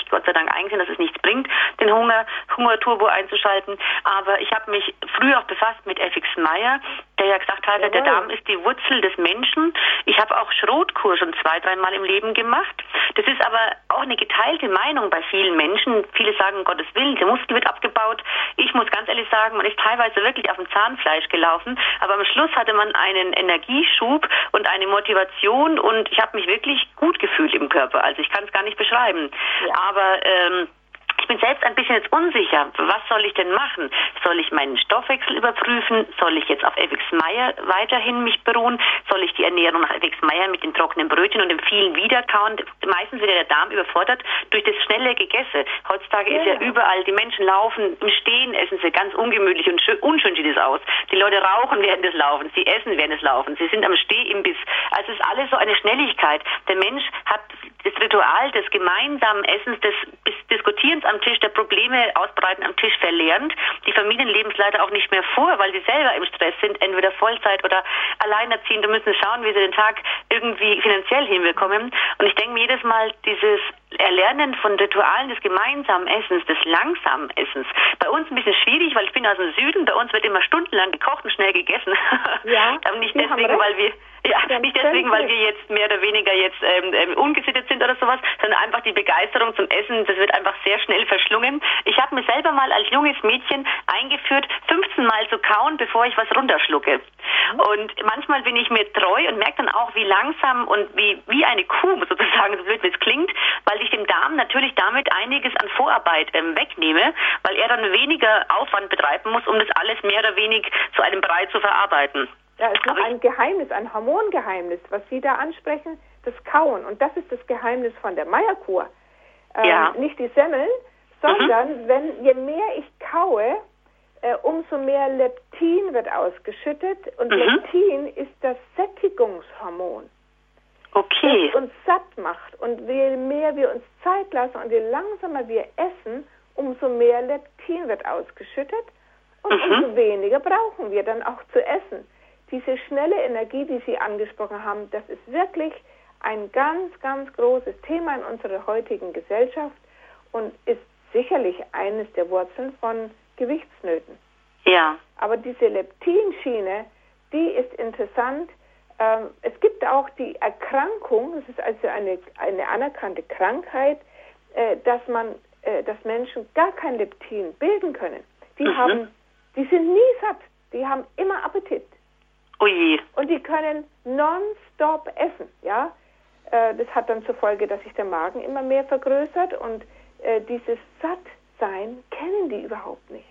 mich Gott sei Dank eingesehen, dass es nichts bringt, den Hungerturbo einzuschalten. Aber ich habe mich früher auch befasst mit F.X. Meyer, der ja gesagt hat, der Darm ist die Wurzel des Menschen. Ich habe auch Schrotkur schon 2-3 Mal im Leben gemacht. Das ist aber auch eine geteilte Meinung bei vielen Menschen. Viele sagen, um Gottes Willen, der Muskel wird abgebaut. Ich muss ganz ehrlich sagen, man ist teilweise wirklich auf dem Zahnfleisch gelaufen, aber am Schluss hatte man einen Energieschub und eine Motivation und ich habe mich wirklich gut gefühlt im Körper. Also ich kann es gar nicht beschreiben. Ja. Aber ich bin selbst ein bisschen jetzt unsicher. Was soll ich denn machen? Soll ich meinen Stoffwechsel überprüfen? Soll ich jetzt auf F.X. Meyer weiterhin mich beruhen? Soll ich die Ernährung nach F.X. Meyer mit den trockenen Brötchen und dem vielen Wiederkauen? Meistens wird der Darm überfordert durch das schnelle Gegesse. Heutzutage ist ja überall, die Menschen laufen im Stehen, essen sie ganz ungemütlich und unschön sieht es aus. Die Leute rauchen während des Laufens, sie essen während des Laufens, sie sind am Stehimbiss. Also es ist alles so eine Schnelligkeit. Der Mensch hat das Ritual des gemeinsamen Essens, des Diskutierens am Tisch, der Probleme ausbreiten am Tisch verlernt. Die Familien leben es leider auch nicht mehr vor, weil sie selber im Stress sind, entweder Vollzeit oder alleinerziehend und müssen schauen, wie sie den Tag irgendwie finanziell hinbekommen. Und ich denke mir jedes Mal, dieses Erlernen von Ritualen des gemeinsamen Essens, des langsamen Essens. Bei uns ein bisschen schwierig, weil ich bin aus dem Süden, bei uns wird immer stundenlang gekocht und schnell gegessen. Ja, aber nicht deswegen, weil wir jetzt mehr oder weniger jetzt ungesittet sind oder sowas, sondern einfach die Begeisterung zum Essen, das wird einfach sehr schnell verschlungen. Ich habe mir selber mal als junges Mädchen eingeführt, 15 Mal zu kauen, bevor ich was runterschlucke. Und manchmal bin ich mir treu und merke dann auch, wie langsam und wie eine Kuh sozusagen, so blöd wie es klingt, weil ich dem Darm natürlich damit einiges an Vorarbeit wegnehme, weil er dann weniger Aufwand betreiben muss, um das alles mehr oder weniger zu einem Brei zu verarbeiten. Ja, es ist ein Geheimnis, ein Hormongeheimnis, was Sie da ansprechen, das Kauen. Und das ist das Geheimnis von der Meierkur. Nicht die Semmeln, sondern je mehr ich kaue, umso mehr Leptin wird ausgeschüttet. Und Leptin ist das Sättigungshormon. Okay. Das uns satt macht. Und je mehr wir uns Zeit lassen und je langsamer wir essen, umso mehr Leptin wird ausgeschüttet. Und umso weniger brauchen wir dann auch zu essen. Diese schnelle Energie, die Sie angesprochen haben, das ist wirklich ein ganz, ganz großes Thema in unserer heutigen Gesellschaft und ist sicherlich eines der Wurzeln von Gewichtsnöten. Ja. Aber diese Leptinschiene, die ist interessant. Es gibt auch die Erkrankung, das ist also eine anerkannte Krankheit, dass Menschen gar kein Leptin bilden können. Die sind nie satt, die haben immer Appetit. Ui. Und die können nonstop essen, ja. Das hat dann zur Folge, dass sich der Magen immer mehr vergrößert und dieses Sattsein kennen die überhaupt nicht.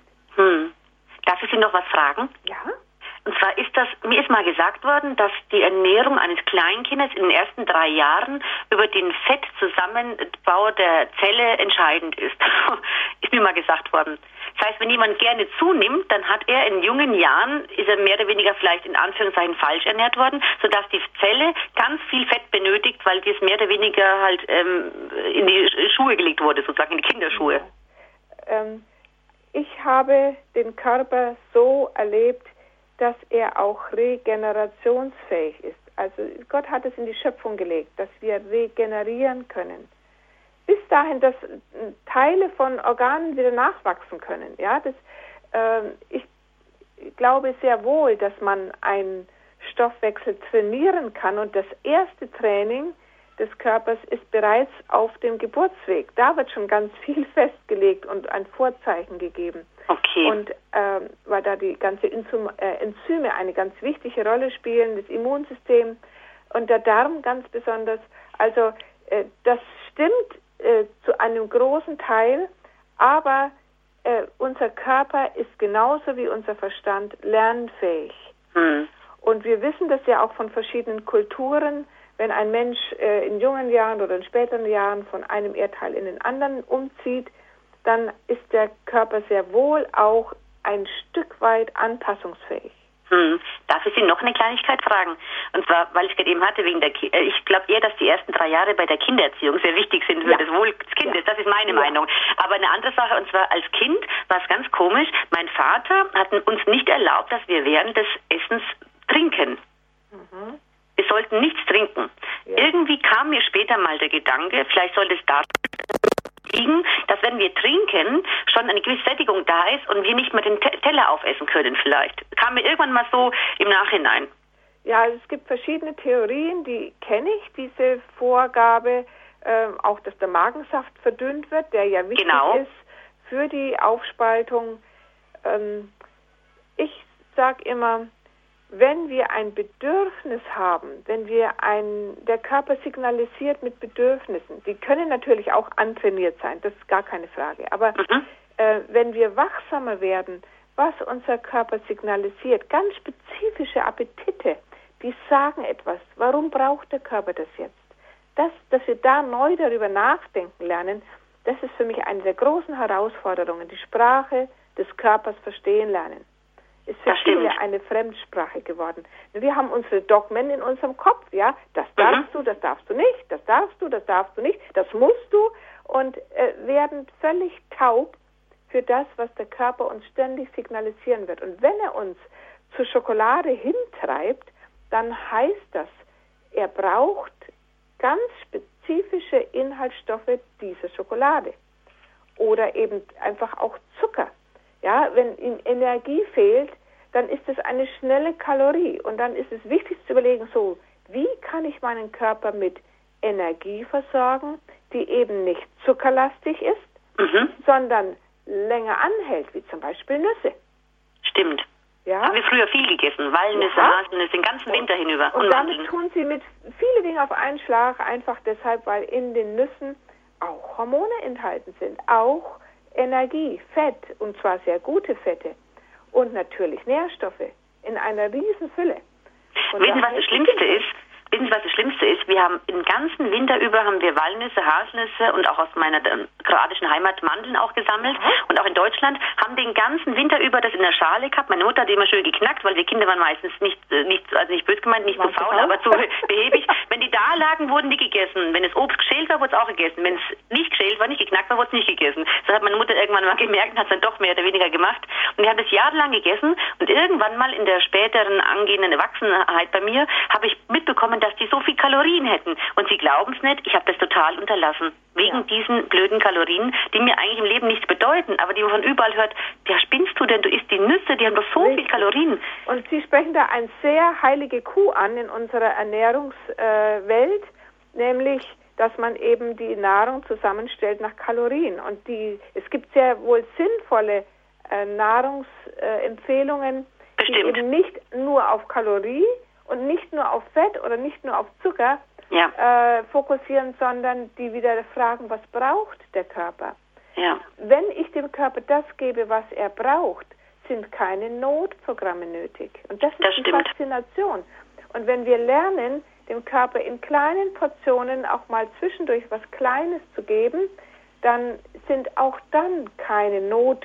Darf ich Sie noch was fragen? Ja. Und zwar mir ist mal gesagt worden, dass die Ernährung eines Kleinkindes in den ersten 3 Jahren über den Fettzusammenbau der Zelle entscheidend ist. Ist mir mal gesagt worden. Das heißt, wenn jemand gerne zunimmt, dann hat er in jungen Jahren, ist er mehr oder weniger vielleicht in Anführungszeichen falsch ernährt worden, sodass die Zelle ganz viel Fett benötigt, weil das mehr oder weniger halt in die Schuhe gelegt wurde, sozusagen in die Kinderschuhe. Ich habe den Körper so erlebt, dass er auch regenerationsfähig ist. Also Gott hat es in die Schöpfung gelegt, dass wir regenerieren können. Bis dahin, dass Teile von Organen wieder nachwachsen können. Ja, ich glaube sehr wohl, dass man einen Stoffwechsel trainieren kann und das erste Training des Körpers ist bereits auf dem Geburtsweg. Da wird schon ganz viel festgelegt und ein Vorzeichen gegeben. Okay. Und weil da die ganze Enzyme eine ganz wichtige Rolle spielen, das Immunsystem und der Darm ganz besonders. Also das stimmt zu einem großen Teil, aber unser Körper ist genauso wie unser Verstand lernfähig. Und wir wissen das ja auch von verschiedenen Kulturen, wenn ein Mensch in jungen Jahren oder in späteren Jahren von einem Erdteil in den anderen umzieht, dann ist der Körper sehr wohl auch ein Stück weit anpassungsfähig. Darf ich Sie noch eine Kleinigkeit fragen? Und zwar, weil ich gerade eben hatte, ich glaube eher, dass die ersten 3 Jahre bei der Kindererziehung sehr wichtig sind für das Wohl des Kindes. Das ist meine Meinung. Aber eine andere Sache, und zwar als Kind war es ganz komisch. Mein Vater hat uns nicht erlaubt, dass wir während des Essens trinken. Wir sollten nichts trinken. Ja. Irgendwie kam mir später mal der Gedanke, vielleicht sollte es da liegen, wir trinken, schon eine gewisse Sättigung da ist und wir nicht mehr den Teller aufessen können vielleicht. Kam mir irgendwann mal so im Nachhinein. Ja, es gibt verschiedene Theorien, die kenne ich, diese Vorgabe, auch dass der Magensaft verdünnt wird, der ja wichtig ist für die Aufspaltung. Ich sage immer, wenn wir ein Bedürfnis haben, der Körper signalisiert mit Bedürfnissen, die können natürlich auch antrainiert sein, das ist gar keine Frage, aber wenn wir wachsamer werden, was unser Körper signalisiert, ganz spezifische Appetite, die sagen etwas, warum braucht der Körper das jetzt? Dass wir da neu darüber nachdenken lernen, das ist für mich eine der großen Herausforderungen, die Sprache des Körpers verstehen lernen. Ist für viele eine Fremdsprache geworden. Wir haben unsere Dogmen in unserem Kopf, ja, das darfst du, das darfst du nicht, das darfst du, das darfst du nicht, das musst du und werden völlig taub für das, was der Körper uns ständig signalisieren wird. Und wenn er uns zur Schokolade hintreibt, dann heißt das, er braucht ganz spezifische Inhaltsstoffe dieser Schokolade. Oder eben einfach auch Zucker. Ja, wenn ihm Energie fehlt, dann ist es eine schnelle Kalorie. Und dann ist es wichtig zu überlegen, so, wie kann ich meinen Körper mit Energie versorgen, die eben nicht zuckerlastig ist, sondern länger anhält, wie zum Beispiel Nüsse. Stimmt. Ja? Haben wir früher viel gegessen, Walnüsse, Haselnüsse, den ganzen Winter hinüber. Und damit tun sie mit viele Dinge auf einen Schlag, einfach deshalb, weil in den Nüssen auch Hormone enthalten sind, auch Energie, Fett, und zwar sehr gute Fette und natürlich Nährstoffe in einer riesen Fülle. Wissen Sie, was das Schlimmste ist? Wir haben den ganzen Winter über haben wir Walnüsse, Haselnüsse und auch aus meiner kroatischen Heimat Mandeln auch gesammelt. Und auch in Deutschland haben den ganzen Winter über das in der Schale gehabt. Meine Mutter hat immer schön geknackt, weil wir Kinder waren meistens nicht böse gemeint, nicht zu faul, aber zu behäbig. Wenn die da lagen, wurden die gegessen. Wenn das Obst geschält war, wurde es auch gegessen. Wenn es nicht geschält war, nicht geknackt war, wurde es nicht gegessen. Das hat meine Mutter irgendwann mal gemerkt und hat es dann doch mehr oder weniger gemacht. Und wir haben das jahrelang gegessen und irgendwann mal in der späteren angehenden Erwachsenheit bei mir habe ich mitbekommen, dass die so viel Kalorien hätten. Und Sie glauben es nicht, ich habe das total unterlassen. Wegen diesen blöden Kalorien, die mir eigentlich im Leben nichts bedeuten, aber die man von überall hört, ja, spinnst du denn, du isst die Nüsse, die haben doch so viel Kalorien. Und Sie sprechen da eine sehr heilige Kuh an in unserer Ernährungswelt, nämlich, dass man eben die Nahrung zusammenstellt nach Kalorien. Und es gibt sehr wohl sinnvolle Nahrungsempfehlungen, die eben nicht nur auf Kalorie und nicht nur auf Fett oder nicht nur auf Zucker fokussieren, sondern die wieder fragen, was braucht der Körper? Ja. Wenn ich dem Körper das gebe, was er braucht, sind keine Notprogramme nötig. Und das ist die Faszination. Und wenn wir lernen, dem Körper in kleinen Portionen auch mal zwischendurch was Kleines zu geben, dann sind auch dann keine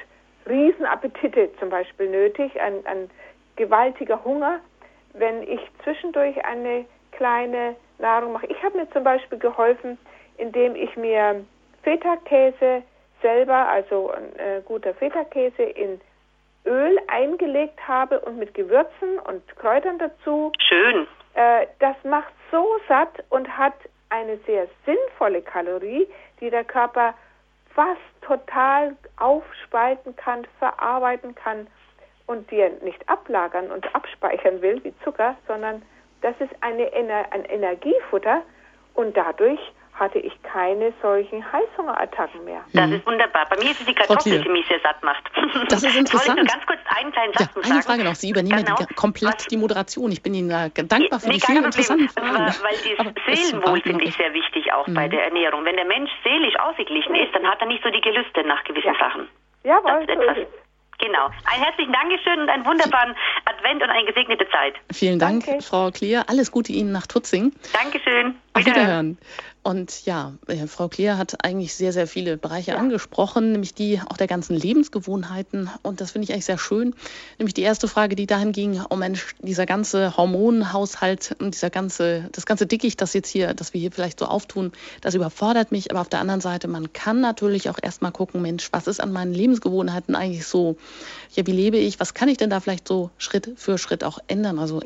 Riesenappetite zum Beispiel nötig, ein gewaltiger Hunger, wenn ich zwischendurch eine kleine Nahrung mache. Ich habe mir zum Beispiel geholfen, indem ich mir Feta-Käse selber, also guter Feta-Käse, in Öl eingelegt habe und mit Gewürzen und Kräutern dazu. Schön. Das macht so satt und hat eine sehr sinnvolle Kalorie, die der Körper fast total aufspalten kann, verarbeiten kann und die er nicht ablagern und abspeichern will wie Zucker, sondern das ist ein Energiefutter und dadurch hatte ich keine solchen Heißhungerattacken mehr. Das ist wunderbar. Bei mir ist es die Kartoffel, die mich sehr satt macht. Das ist interessant. Soll ich nur ganz kurz einen kleinen Satz sagen? Eine Frage noch. Sie übernehmen komplett die Moderation. Ich bin Ihnen dankbar für die vielen interessanten Fragen. Weil das Seelenwohl finde ich sehr wichtig auch bei der Ernährung. Wenn der Mensch seelisch ausgeglichen ist, dann hat er nicht so die Gelüste nach gewissen Sachen. Jawohl, so ist es. Genau. Ein herzlichen Dankeschön und einen wunderbaren Advent und eine gesegnete Zeit. Vielen Dank, Frau Kleer. Alles Gute Ihnen nach Tutzing. Dankeschön. Auf Wiederhören. Und ja, Frau Kleer hat eigentlich sehr, sehr viele Bereiche angesprochen, nämlich die auch der ganzen Lebensgewohnheiten. Und das finde ich eigentlich sehr schön. Nämlich die erste Frage, die dahin ging, oh Mensch, dieser ganze Hormonhaushalt und das ganze Dickicht, das wir hier vielleicht so auftun, das überfordert mich. Aber auf der anderen Seite, man kann natürlich auch erstmal gucken, Mensch, was ist an meinen Lebensgewohnheiten eigentlich so? Ja, wie lebe ich? Was kann ich denn da vielleicht so Schritt für Schritt auch ändern? Also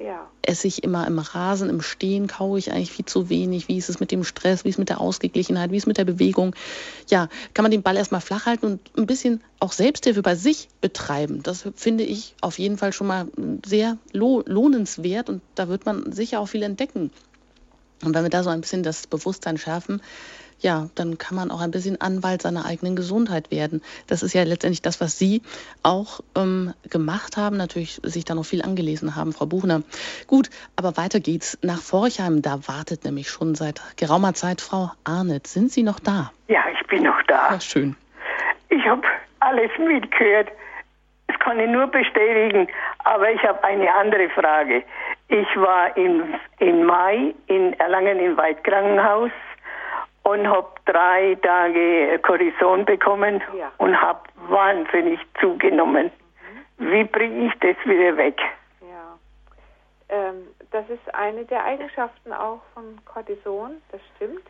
esse ich immer im Rasen, im Stehen kaue ich eigentlich viel zu wenig, wie ist es mit dem Stress, wie ist es mit der Ausgeglichenheit, wie ist es mit der Bewegung. Ja, kann man den Ball erstmal flach halten und ein bisschen auch Selbsthilfe bei sich betreiben. Das finde ich auf jeden Fall schon mal sehr lohnenswert und da wird man sicher auch viel entdecken. Und wenn wir da so ein bisschen das Bewusstsein schärfen, ja, dann kann man auch ein bisschen Anwalt seiner eigenen Gesundheit werden. Das ist ja letztendlich das, was Sie auch gemacht haben, natürlich sich da noch viel angelesen haben, Frau Buchner. Gut, aber weiter geht's nach Forchheim. Da wartet nämlich schon seit geraumer Zeit Frau Arnett. Sind Sie noch da? Ja, ich bin noch da. Ja, schön. Ich habe alles mitgehört. Das kann ich nur bestätigen. Aber ich habe eine andere Frage. Ich war im Mai in Erlangen im Waldkrankenhaus und habe 3 Tage Cortison bekommen und habe wahnsinnig zugenommen. Wie bringe ich das wieder weg? Ja, das ist eine der Eigenschaften auch von Cortison, das stimmt.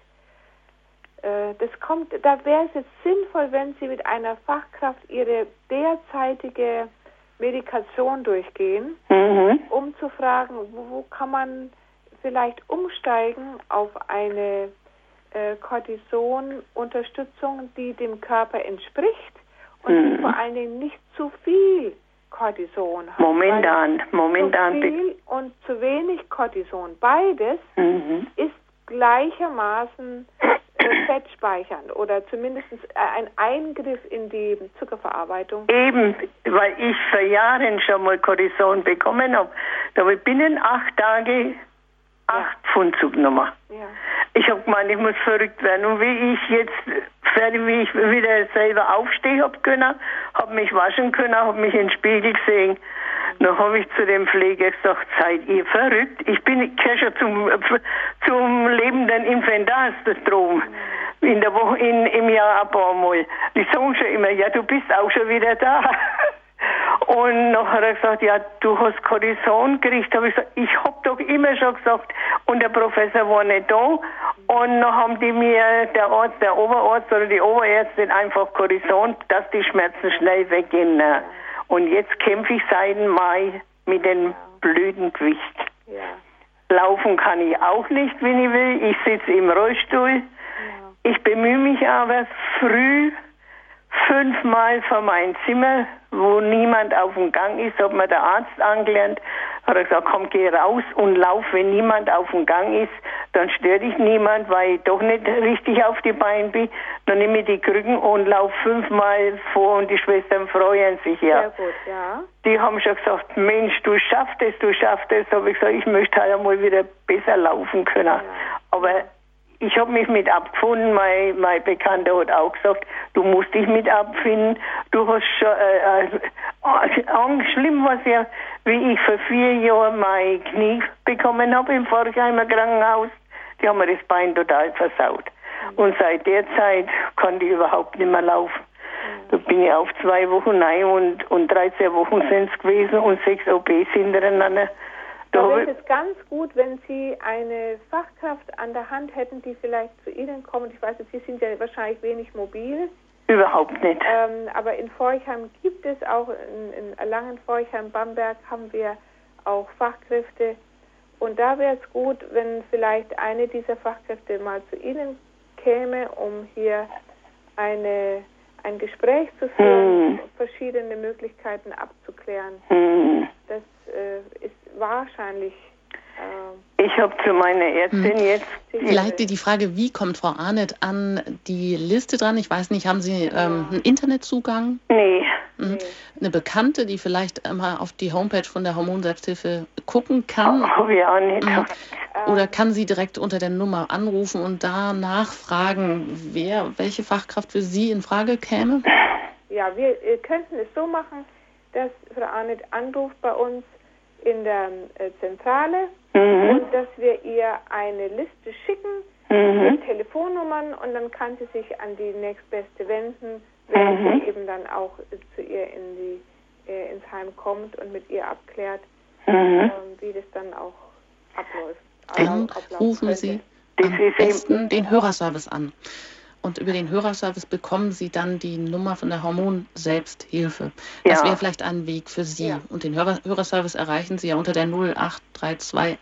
Da wäre es jetzt sinnvoll, wenn Sie mit einer Fachkraft Ihre derzeitige Medikation durchgehen, um zu fragen, wo kann man vielleicht umsteigen auf eine Cortison-Unterstützung, die dem Körper entspricht und die vor allen Dingen nicht zu viel Cortison hat. Momentan. Zu viel und zu wenig Cortison. Beides ist gleichermaßen fettspeichernd oder zumindest ein Eingriff in die Zuckerverarbeitung. Eben, weil ich vor Jahren schon mal Cortison bekommen habe. Da habe ich binnen 8 Tage 8 Pfund zugenommen. Ja. Ich habe gemeint, ich muss verrückt werden. Und wie ich wieder selber aufstehen habe können, habe mich waschen können, habe mich in den Spiegel gesehen. Dann habe ich zu dem Pfleger gesagt, seid ihr verrückt? Ich gehöre schon zum lebenden Infantas da droben. In der Woche, im Jahr ein paar Mal. Die sagen schon immer, ja, du bist auch schon wieder da. Und nachher hat er gesagt, ja, du hast Cortison gekriegt. Habe ich gesagt, ich habe doch immer schon gesagt, und der Professor war nicht da. Und dann haben die mir, der Oberarzt oder die Oberärztin einfach Cortison, dass die Schmerzen schnell weggehen. Und jetzt kämpfe ich seit Mai mit dem blöden Gewicht. Ja. Laufen kann ich auch nicht, wenn ich will. Ich sitze im Rollstuhl. Ja. Ich bemühe mich aber früh 5-mal vor mein Zimmer, wo niemand auf dem Gang ist, hat mir der Arzt angelernt, hat er gesagt, komm, geh raus und lauf, wenn niemand auf dem Gang ist, dann stört dich niemand, weil ich doch nicht richtig auf die Beine bin. Dann nehme ich die Krücken und laufe 5-mal vor und die Schwestern freuen sich ja. Sehr gut, ja. Die haben schon gesagt, Mensch, du schaffst es. Habe ich gesagt, ich möchte halt einmal wieder besser laufen können. Ja. Aber ich habe mich mit abgefunden. Mein Bekannter hat auch gesagt, du musst dich mit abfinden. Du hast schon schlimm was ja, wie ich vor 4 Jahren mein Knie bekommen habe im Forchheimer Krankenhaus. Die haben mir das Bein total versaut. Und seit der Zeit konnte ich überhaupt nicht mehr laufen. Da bin ich auf 2 Wochen rein und 13 Wochen sind es gewesen und 6 OPs hintereinander. Da wäre es ganz gut, wenn Sie eine Fachkraft an der Hand hätten, die vielleicht zu Ihnen kommt. Ich weiß, Sie sind ja wahrscheinlich wenig mobil. Überhaupt nicht. Aber in Forchheim gibt es auch, in Erlangen, Forchheim, Bamberg haben wir auch Fachkräfte. Und da wäre es gut, wenn vielleicht eine dieser Fachkräfte mal zu Ihnen käme, um hier ein Gespräch zu führen, verschiedene Möglichkeiten abzuklären. Das ist wahrscheinlich... Ich habe zu meiner Ärztin jetzt... Vielleicht die Frage, wie kommt Frau Arnett an die Liste dran? Ich weiß nicht, haben Sie einen Internetzugang? Nee. Eine Bekannte, die vielleicht mal auf die Homepage von der Hormonselbsthilfe gucken kann? Habe ich auch nicht. Oder kann sie direkt unter der Nummer anrufen und da nachfragen, welche Fachkraft für Sie in Frage käme? Ja, wir könnten es so machen, dass Frau Arnett anruft bei uns in der Zentrale und dass wir ihr eine Liste schicken mit Telefonnummern und dann kann sie sich an die nächstbeste wenden, wenn sie eben dann auch zu ihr ins Heim kommt und mit ihr abklärt, wie das dann auch abläuft. Dann rufen Sie am besten den Hörerservice an. Und über den Hörerservice bekommen Sie dann die Nummer von der Hormon-Selbsthilfe. Das wäre vielleicht ein Weg für Sie. Ja. Und den Hörerservice erreichen Sie ja unter der 08328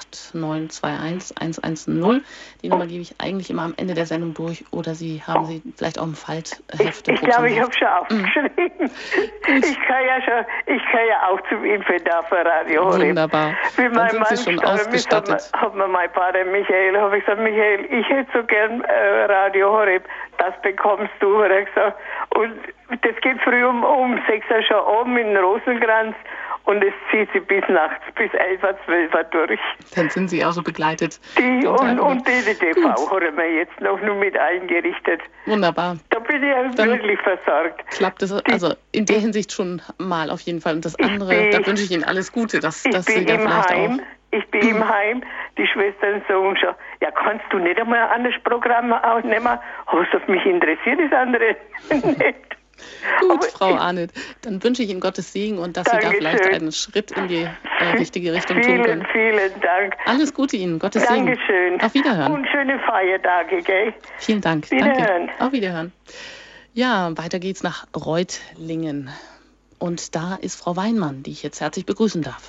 921 110. Die Nummer gebe ich eigentlich immer am Ende der Sendung durch. Oder Sie haben sie vielleicht auch im Faltheft. Ich glaube, ich habe schon aufgeschrieben. Ich kann ja auch zum Info für Radio Horeb. Wunderbar. Wie mein Mann schon ausgestattet. Hat mir mein Vater Michael, habe ich gesagt, Michael, ich hätte so gern Radio Horeb. Das bekommst du, hat er gesagt. Und das geht früh um 6 Uhr schon an mit dem Rosenkranz und es zieht sich bis nachts, bis 11 Uhr, 12 Uhr durch. Dann sind Sie auch so begleitet. Und DDTV hat mir jetzt noch nur mit eingerichtet. Wunderbar. Da bin ich ja wirklich versorgt. Klappt das also in der Hinsicht schon mal auf jeden Fall. Und das andere, da wünsche ich Ihnen alles Gute, dass Sie da vielleicht auch... Ich bin im Heim, die Schwestern sagen schon, ja, kannst du nicht einmal ein anderes Programm aufnehmen? Was auf mich interessiert, das andere nicht. Gut, aber Frau Arndt, dann wünsche ich Ihnen Gottes Segen und dass Sie da vielleicht einen Schritt in die richtige Richtung tun können. Vielen Dank. Alles Gute Ihnen, Gottes Segen. Dankeschön. Auf Wiederhören. Und schöne Feiertage, gell? Vielen Dank. Wiederhören. Danke. Auf Wiederhören. Ja, weiter geht's nach Reutlingen. Und da ist Frau Weinmann, die ich jetzt herzlich begrüßen darf.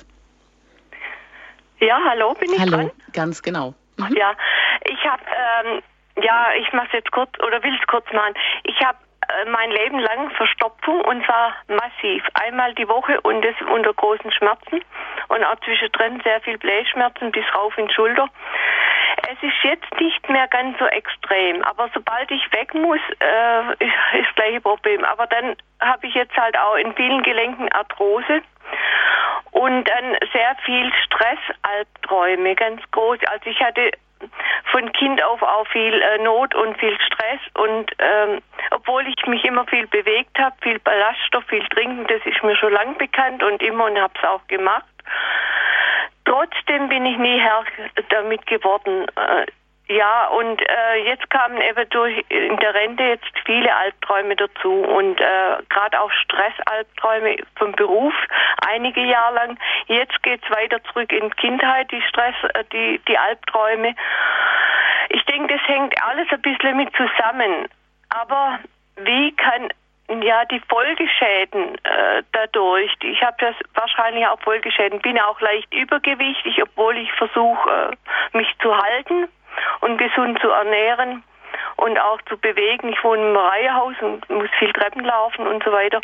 Ja, hallo, bin ich dran? Hallo, ganz genau. Mhm. Ja, ich habe, ich mache es jetzt kurz, oder will es kurz machen. Ich habe mein Leben lang Verstopfung und zwar massiv. Einmal die Woche und das unter großen Schmerzen und auch zwischendrin sehr viel Blähschmerzen bis rauf in die Schulter. Es ist jetzt nicht mehr ganz so extrem, aber sobald ich weg muss, ist das gleiche Problem. Aber dann habe ich jetzt halt auch in vielen Gelenken Arthrose. Und dann sehr viel Stress, Albträume, ganz groß. Also ich hatte von Kind auf auch viel Not und viel Stress. Und obwohl ich mich immer viel bewegt habe, viel Ballaststoff, viel trinken, das ist mir schon lang bekannt und immer und habe es auch gemacht. Trotzdem bin ich nie Herr damit geworden. Jetzt kamen eben in der Rente jetzt viele Albträume dazu und gerade auch Stressalbträume vom Beruf einige Jahre lang. Jetzt geht's weiter zurück in die Kindheit, die Albträume. Ich denke, das hängt alles ein bisschen mit zusammen. Aber wie kann die Folgeschäden dadurch, ich habe das wahrscheinlich auch Folgeschäden, bin auch leicht übergewichtig, obwohl ich versuche, mich zu halten und gesund zu ernähren und auch zu bewegen. Ich wohne im Reihehaus und muss viel Treppen laufen und so weiter.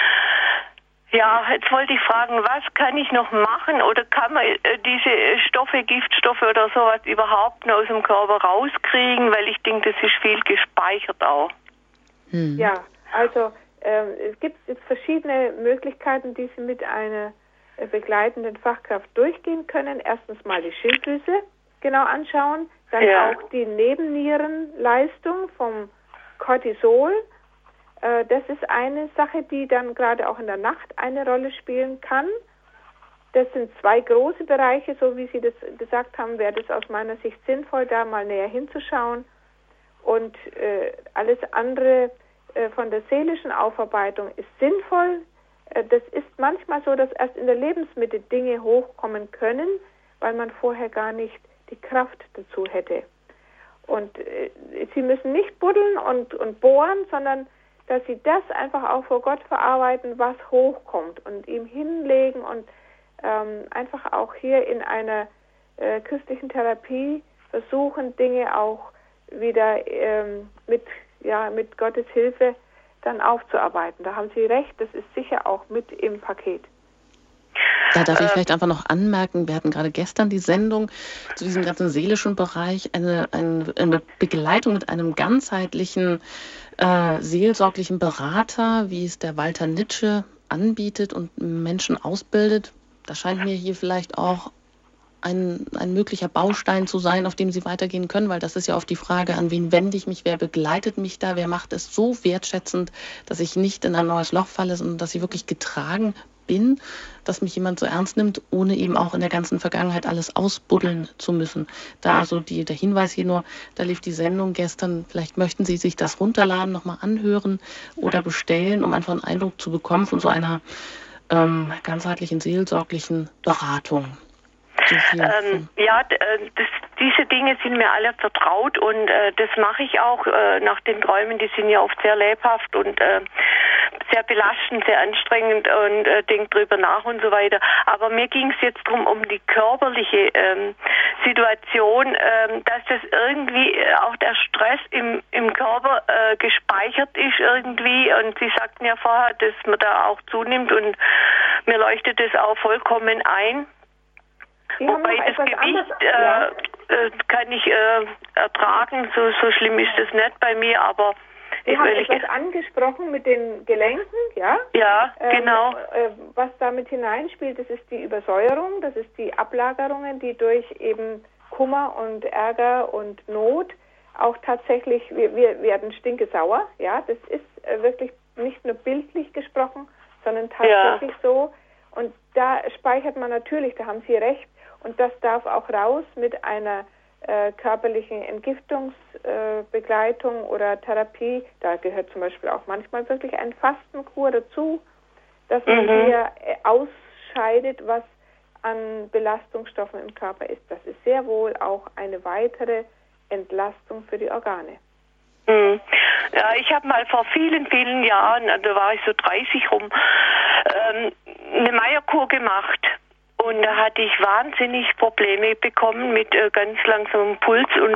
Ja, jetzt wollte ich fragen, was kann ich noch machen oder kann man diese Stoffe, Giftstoffe oder sowas überhaupt noch aus dem Körper rauskriegen, weil ich denke, das ist viel gespeichert auch. Ja, also es gibt jetzt verschiedene Möglichkeiten, die Sie mit einer begleitenden Fachkraft durchgehen können. Erstens mal die Schilddrüse genau anschauen, dann auch die Nebennierenleistung vom Cortisol. Das ist eine Sache, die dann gerade auch in der Nacht eine Rolle spielen kann. Das sind zwei große Bereiche, so wie Sie das gesagt haben, wäre das aus meiner Sicht sinnvoll, da mal näher hinzuschauen. Und alles andere von der seelischen Aufarbeitung ist sinnvoll. Das ist manchmal so, dass erst in der Lebensmitte Dinge hochkommen können, weil man vorher gar nicht die Kraft dazu hätte. Und Sie müssen nicht buddeln und bohren, sondern dass Sie das einfach auch vor Gott verarbeiten, was hochkommt und ihm hinlegen und einfach auch hier in einer christlichen Therapie versuchen, Dinge auch wieder mit Gottes Hilfe dann aufzuarbeiten. Da haben Sie recht, das ist sicher auch mit im Paket. Da darf ich vielleicht einfach noch anmerken, wir hatten gerade gestern die Sendung zu diesem ganzen seelischen Bereich, eine Begleitung mit einem ganzheitlichen, seelsorglichen Berater, wie es der Walter Nitsche anbietet und Menschen ausbildet. Das scheint mir hier vielleicht auch ein möglicher Baustein zu sein, auf dem Sie weitergehen können, weil das ist ja oft die Frage, an wen wende ich mich, wer begleitet mich da, wer macht es so wertschätzend, dass ich nicht in ein neues Loch falle, sondern dass ich wirklich getragen bin, dass mich jemand so ernst nimmt, ohne eben auch in der ganzen Vergangenheit alles ausbuddeln zu müssen. Da also der Hinweis hier nur, da lief die Sendung gestern, vielleicht möchten Sie sich das runterladen, nochmal anhören oder bestellen, um einfach einen Eindruck zu bekommen von so einer ganzheitlichen, seelsorglichen Beratung. diese Dinge sind mir alle vertraut und das mache ich auch nach den Träumen, die sind ja oft sehr lebhaft und sehr belastend, sehr anstrengend und denke drüber nach und so weiter. Aber mir ging es jetzt darum, um die körperliche Situation, dass das irgendwie auch der Stress im Körper gespeichert ist irgendwie und Sie sagten ja vorher, dass man da auch zunimmt und mir leuchtet das auch vollkommen ein. Wobei das Gewicht kann ich ertragen, so schlimm ist das nicht bei mir, aber Sie haben etwas angesprochen mit den Gelenken, ja? Ja, genau. Was damit hineinspielt, das ist die Übersäuerung, das ist die Ablagerungen, die durch eben Kummer und Ärger und Not auch tatsächlich, wir werden stinkesauer, ja? Das ist wirklich nicht nur bildlich gesprochen, sondern tatsächlich so. Und da speichert man natürlich, da haben Sie recht, und das darf auch raus mit einer körperlichen Entgiftungsbegleitung oder Therapie. Da gehört zum Beispiel auch manchmal wirklich ein Fastenkur dazu, dass man hier ausscheidet, was an Belastungsstoffen im Körper ist. Das ist sehr wohl auch eine weitere Entlastung für die Organe. Ja, ich habe mal vor vielen, vielen Jahren, da war ich so 30 rum, eine Meierkur gemacht. Und da hatte ich wahnsinnig Probleme bekommen mit ganz langsamem Puls und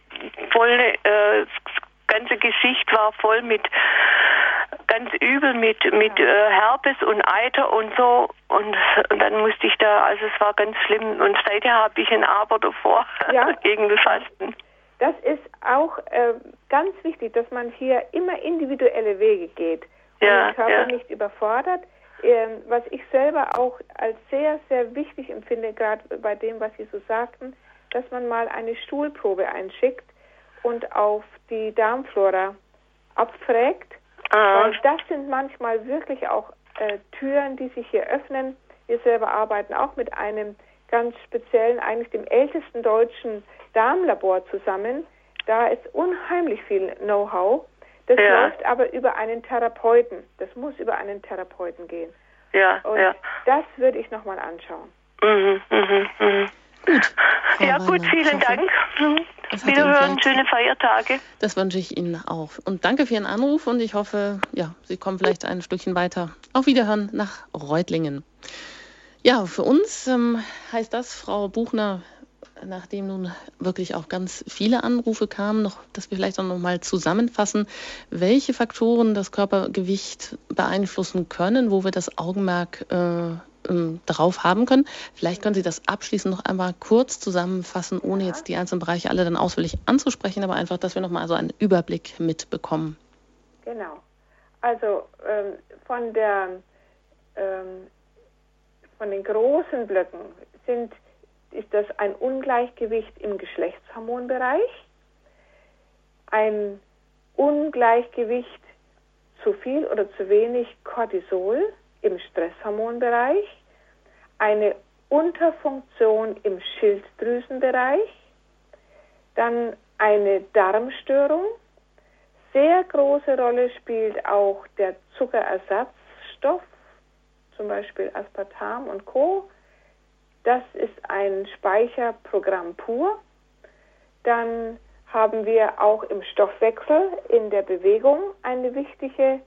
das ganze Gesicht war voll mit ganz übel mit Herpes und Eiter und so und dann musste ich da, also es war ganz schlimm und seither habe ich ein Aber davor gegen das Fasten. Das ist auch ganz wichtig, dass man hier immer individuelle Wege geht und den Körper nicht überfordert. Was ich selber auch als sehr, sehr wichtig empfinde, gerade bei dem, was Sie so sagten, dass man mal eine Stuhlprobe einschickt und auf die Darmflora abfragt. Weil das sind manchmal wirklich auch Türen, die sich hier öffnen. Wir selber arbeiten auch mit einem ganz speziellen, eigentlich dem ältesten deutschen Darmlabor zusammen. Da ist unheimlich viel Know-how. Das läuft aber über einen Therapeuten. Das muss über einen Therapeuten gehen. Und das würde ich nochmal anschauen. Gut. Ja gut, vielen Dank. Wiederhören, schöne Feiertage. Das wünsche ich Ihnen auch. Und danke für Ihren Anruf und ich hoffe, Sie kommen vielleicht ein Stückchen weiter. Auf Wiederhören nach Reutlingen. Ja, für uns heißt das, Frau Buchner, nachdem nun wirklich auch ganz viele Anrufe kamen, dass wir vielleicht auch noch mal zusammenfassen, welche Faktoren das Körpergewicht beeinflussen können, wo wir das Augenmerk drauf haben können. Vielleicht können Sie das abschließend noch einmal kurz zusammenfassen, ohne jetzt die einzelnen Bereiche alle dann ausführlich anzusprechen, aber einfach, dass wir noch mal so einen Überblick mitbekommen. Genau. Also von den großen Blöcken ist das ein Ungleichgewicht im Geschlechtshormonbereich, ein Ungleichgewicht zu viel oder zu wenig Cortisol im Stresshormonbereich, eine Unterfunktion im Schilddrüsenbereich, dann eine Darmstörung. Sehr große Rolle spielt auch der Zuckerersatzstoff, zum Beispiel Aspartam und Co. Das ist ein Speicherprogramm pur. Dann haben wir auch im Stoffwechsel, in der Bewegung eine wichtige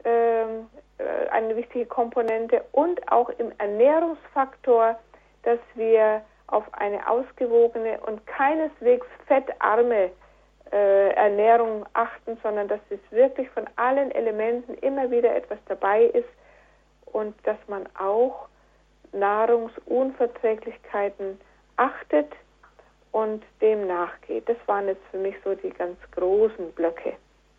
Komponente und auch im Ernährungsfaktor, dass wir auf eine ausgewogene und keineswegs fettarme Ernährung achten, sondern dass es wirklich von allen Elementen immer wieder etwas dabei ist und dass man auch Nahrungsunverträglichkeiten achtet und dem nachgeht. Das waren jetzt für mich so die ganz großen Blöcke.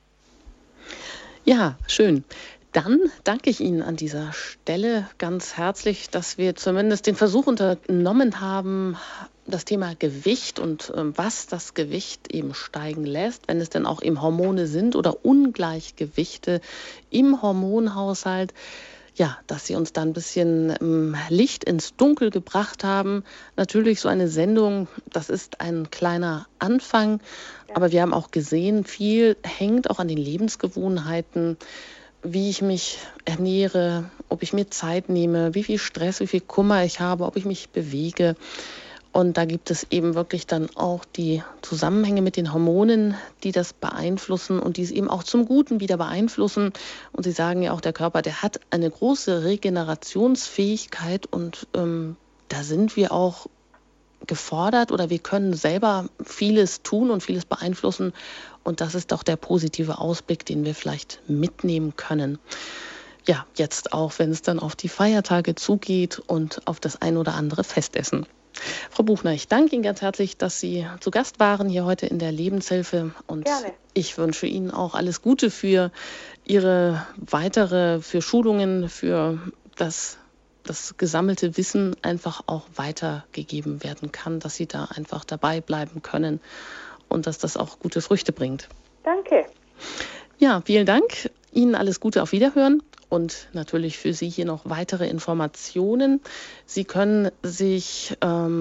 Ja, schön. Dann danke ich Ihnen an dieser Stelle ganz herzlich, dass wir zumindest den Versuch unternommen haben, das Thema Gewicht und was das Gewicht eben steigen lässt, wenn es denn auch eben Hormone sind oder Ungleichgewichte im Hormonhaushalt, dass Sie uns da ein bisschen Licht ins Dunkel gebracht haben. Natürlich so eine Sendung, das ist ein kleiner Anfang, aber wir haben auch gesehen, viel hängt auch an den Lebensgewohnheiten, wie ich mich ernähre, ob ich mir Zeit nehme, wie viel Stress, wie viel Kummer ich habe, ob ich mich bewege. Und da gibt es eben wirklich dann auch die Zusammenhänge mit den Hormonen, die das beeinflussen und die es eben auch zum Guten wieder beeinflussen. Und Sie sagen ja auch, der Körper, der hat eine große Regenerationsfähigkeit und da sind wir auch gefordert oder wir können selber vieles tun und vieles beeinflussen. Und das ist doch der positive Ausblick, den wir vielleicht mitnehmen können. Ja, jetzt auch, wenn es dann auf die Feiertage zugeht und auf das ein oder andere Festessen. Frau Buchner, ich danke Ihnen ganz herzlich, dass Sie zu Gast waren hier heute in der Lebenshilfe. Und gerne. Ich wünsche Ihnen auch alles Gute für Ihre für Schulungen, für das gesammelte Wissen einfach auch weitergegeben werden kann, dass Sie da einfach dabei bleiben können und dass das auch gute Früchte bringt. Danke. Ja, vielen Dank. Ihnen alles Gute, auf Wiederhören. Und natürlich für Sie hier noch weitere Informationen. Sie können sich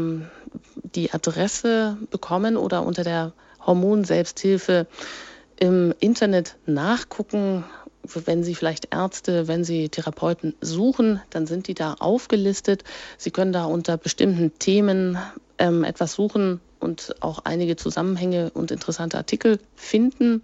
die Adresse bekommen oder unter der Hormon-Selbsthilfe im Internet nachgucken. Wenn Sie vielleicht Ärzte, wenn Sie Therapeuten suchen, dann sind die da aufgelistet. Sie können da unter bestimmten Themen etwas suchen und auch einige Zusammenhänge und interessante Artikel finden.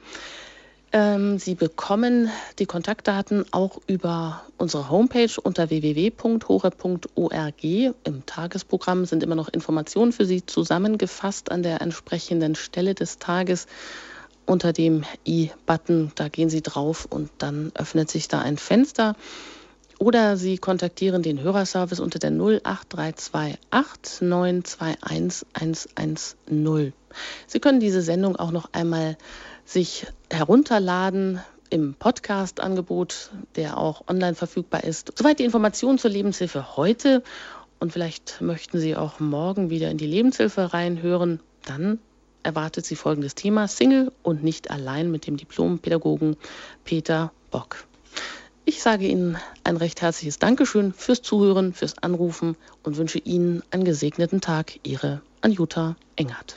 Sie bekommen die Kontaktdaten auch über unsere Homepage unter www.horeb.org. Im Tagesprogramm sind immer noch Informationen für Sie zusammengefasst an der entsprechenden Stelle des Tages. Unter dem i-Button, da gehen Sie drauf und dann öffnet sich da ein Fenster. Oder Sie kontaktieren den Hörerservice unter der 08328 921 110. Sie können diese Sendung auch noch einmal sich herunterladen im Podcast-Angebot, der auch online verfügbar ist. Soweit die Informationen zur Lebenshilfe heute. Und vielleicht möchten Sie auch morgen wieder in die Lebenshilfe reinhören. Dann erwartet Sie folgendes Thema: Single und nicht allein mit dem Diplompädagogen Peter Bock. Ich sage Ihnen ein recht herzliches Dankeschön fürs Zuhören, fürs Anrufen und wünsche Ihnen einen gesegneten Tag. Ihre Anjuta Engert.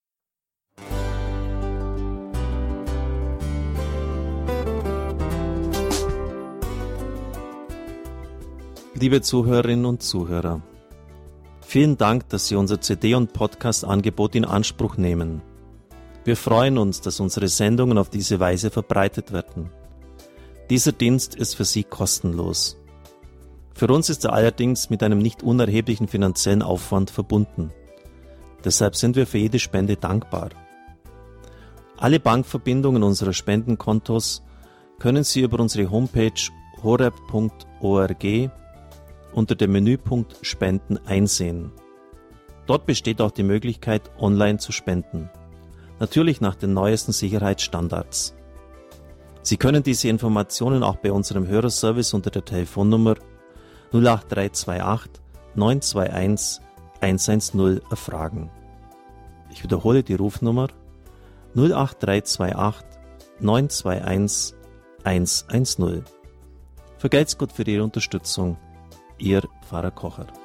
Liebe Zuhörerinnen und Zuhörer, vielen Dank, dass Sie unser CD- und Podcast-Angebot in Anspruch nehmen. Wir freuen uns, dass unsere Sendungen auf diese Weise verbreitet werden. Dieser Dienst ist für Sie kostenlos. Für uns ist er allerdings mit einem nicht unerheblichen finanziellen Aufwand verbunden. Deshalb sind wir für jede Spende dankbar. Alle Bankverbindungen unserer Spendenkontos können Sie über unsere Homepage horeb.org unter dem Menüpunkt Spenden einsehen. Dort besteht auch die Möglichkeit, online zu spenden. Natürlich nach den neuesten Sicherheitsstandards. Sie können diese Informationen auch bei unserem Hörerservice unter der Telefonnummer 08328 921 110 erfragen. Ich wiederhole die Rufnummer 08328 921 110. Vergelt's Gott für Ihre Unterstützung. Ihr Pfarrer Kocher.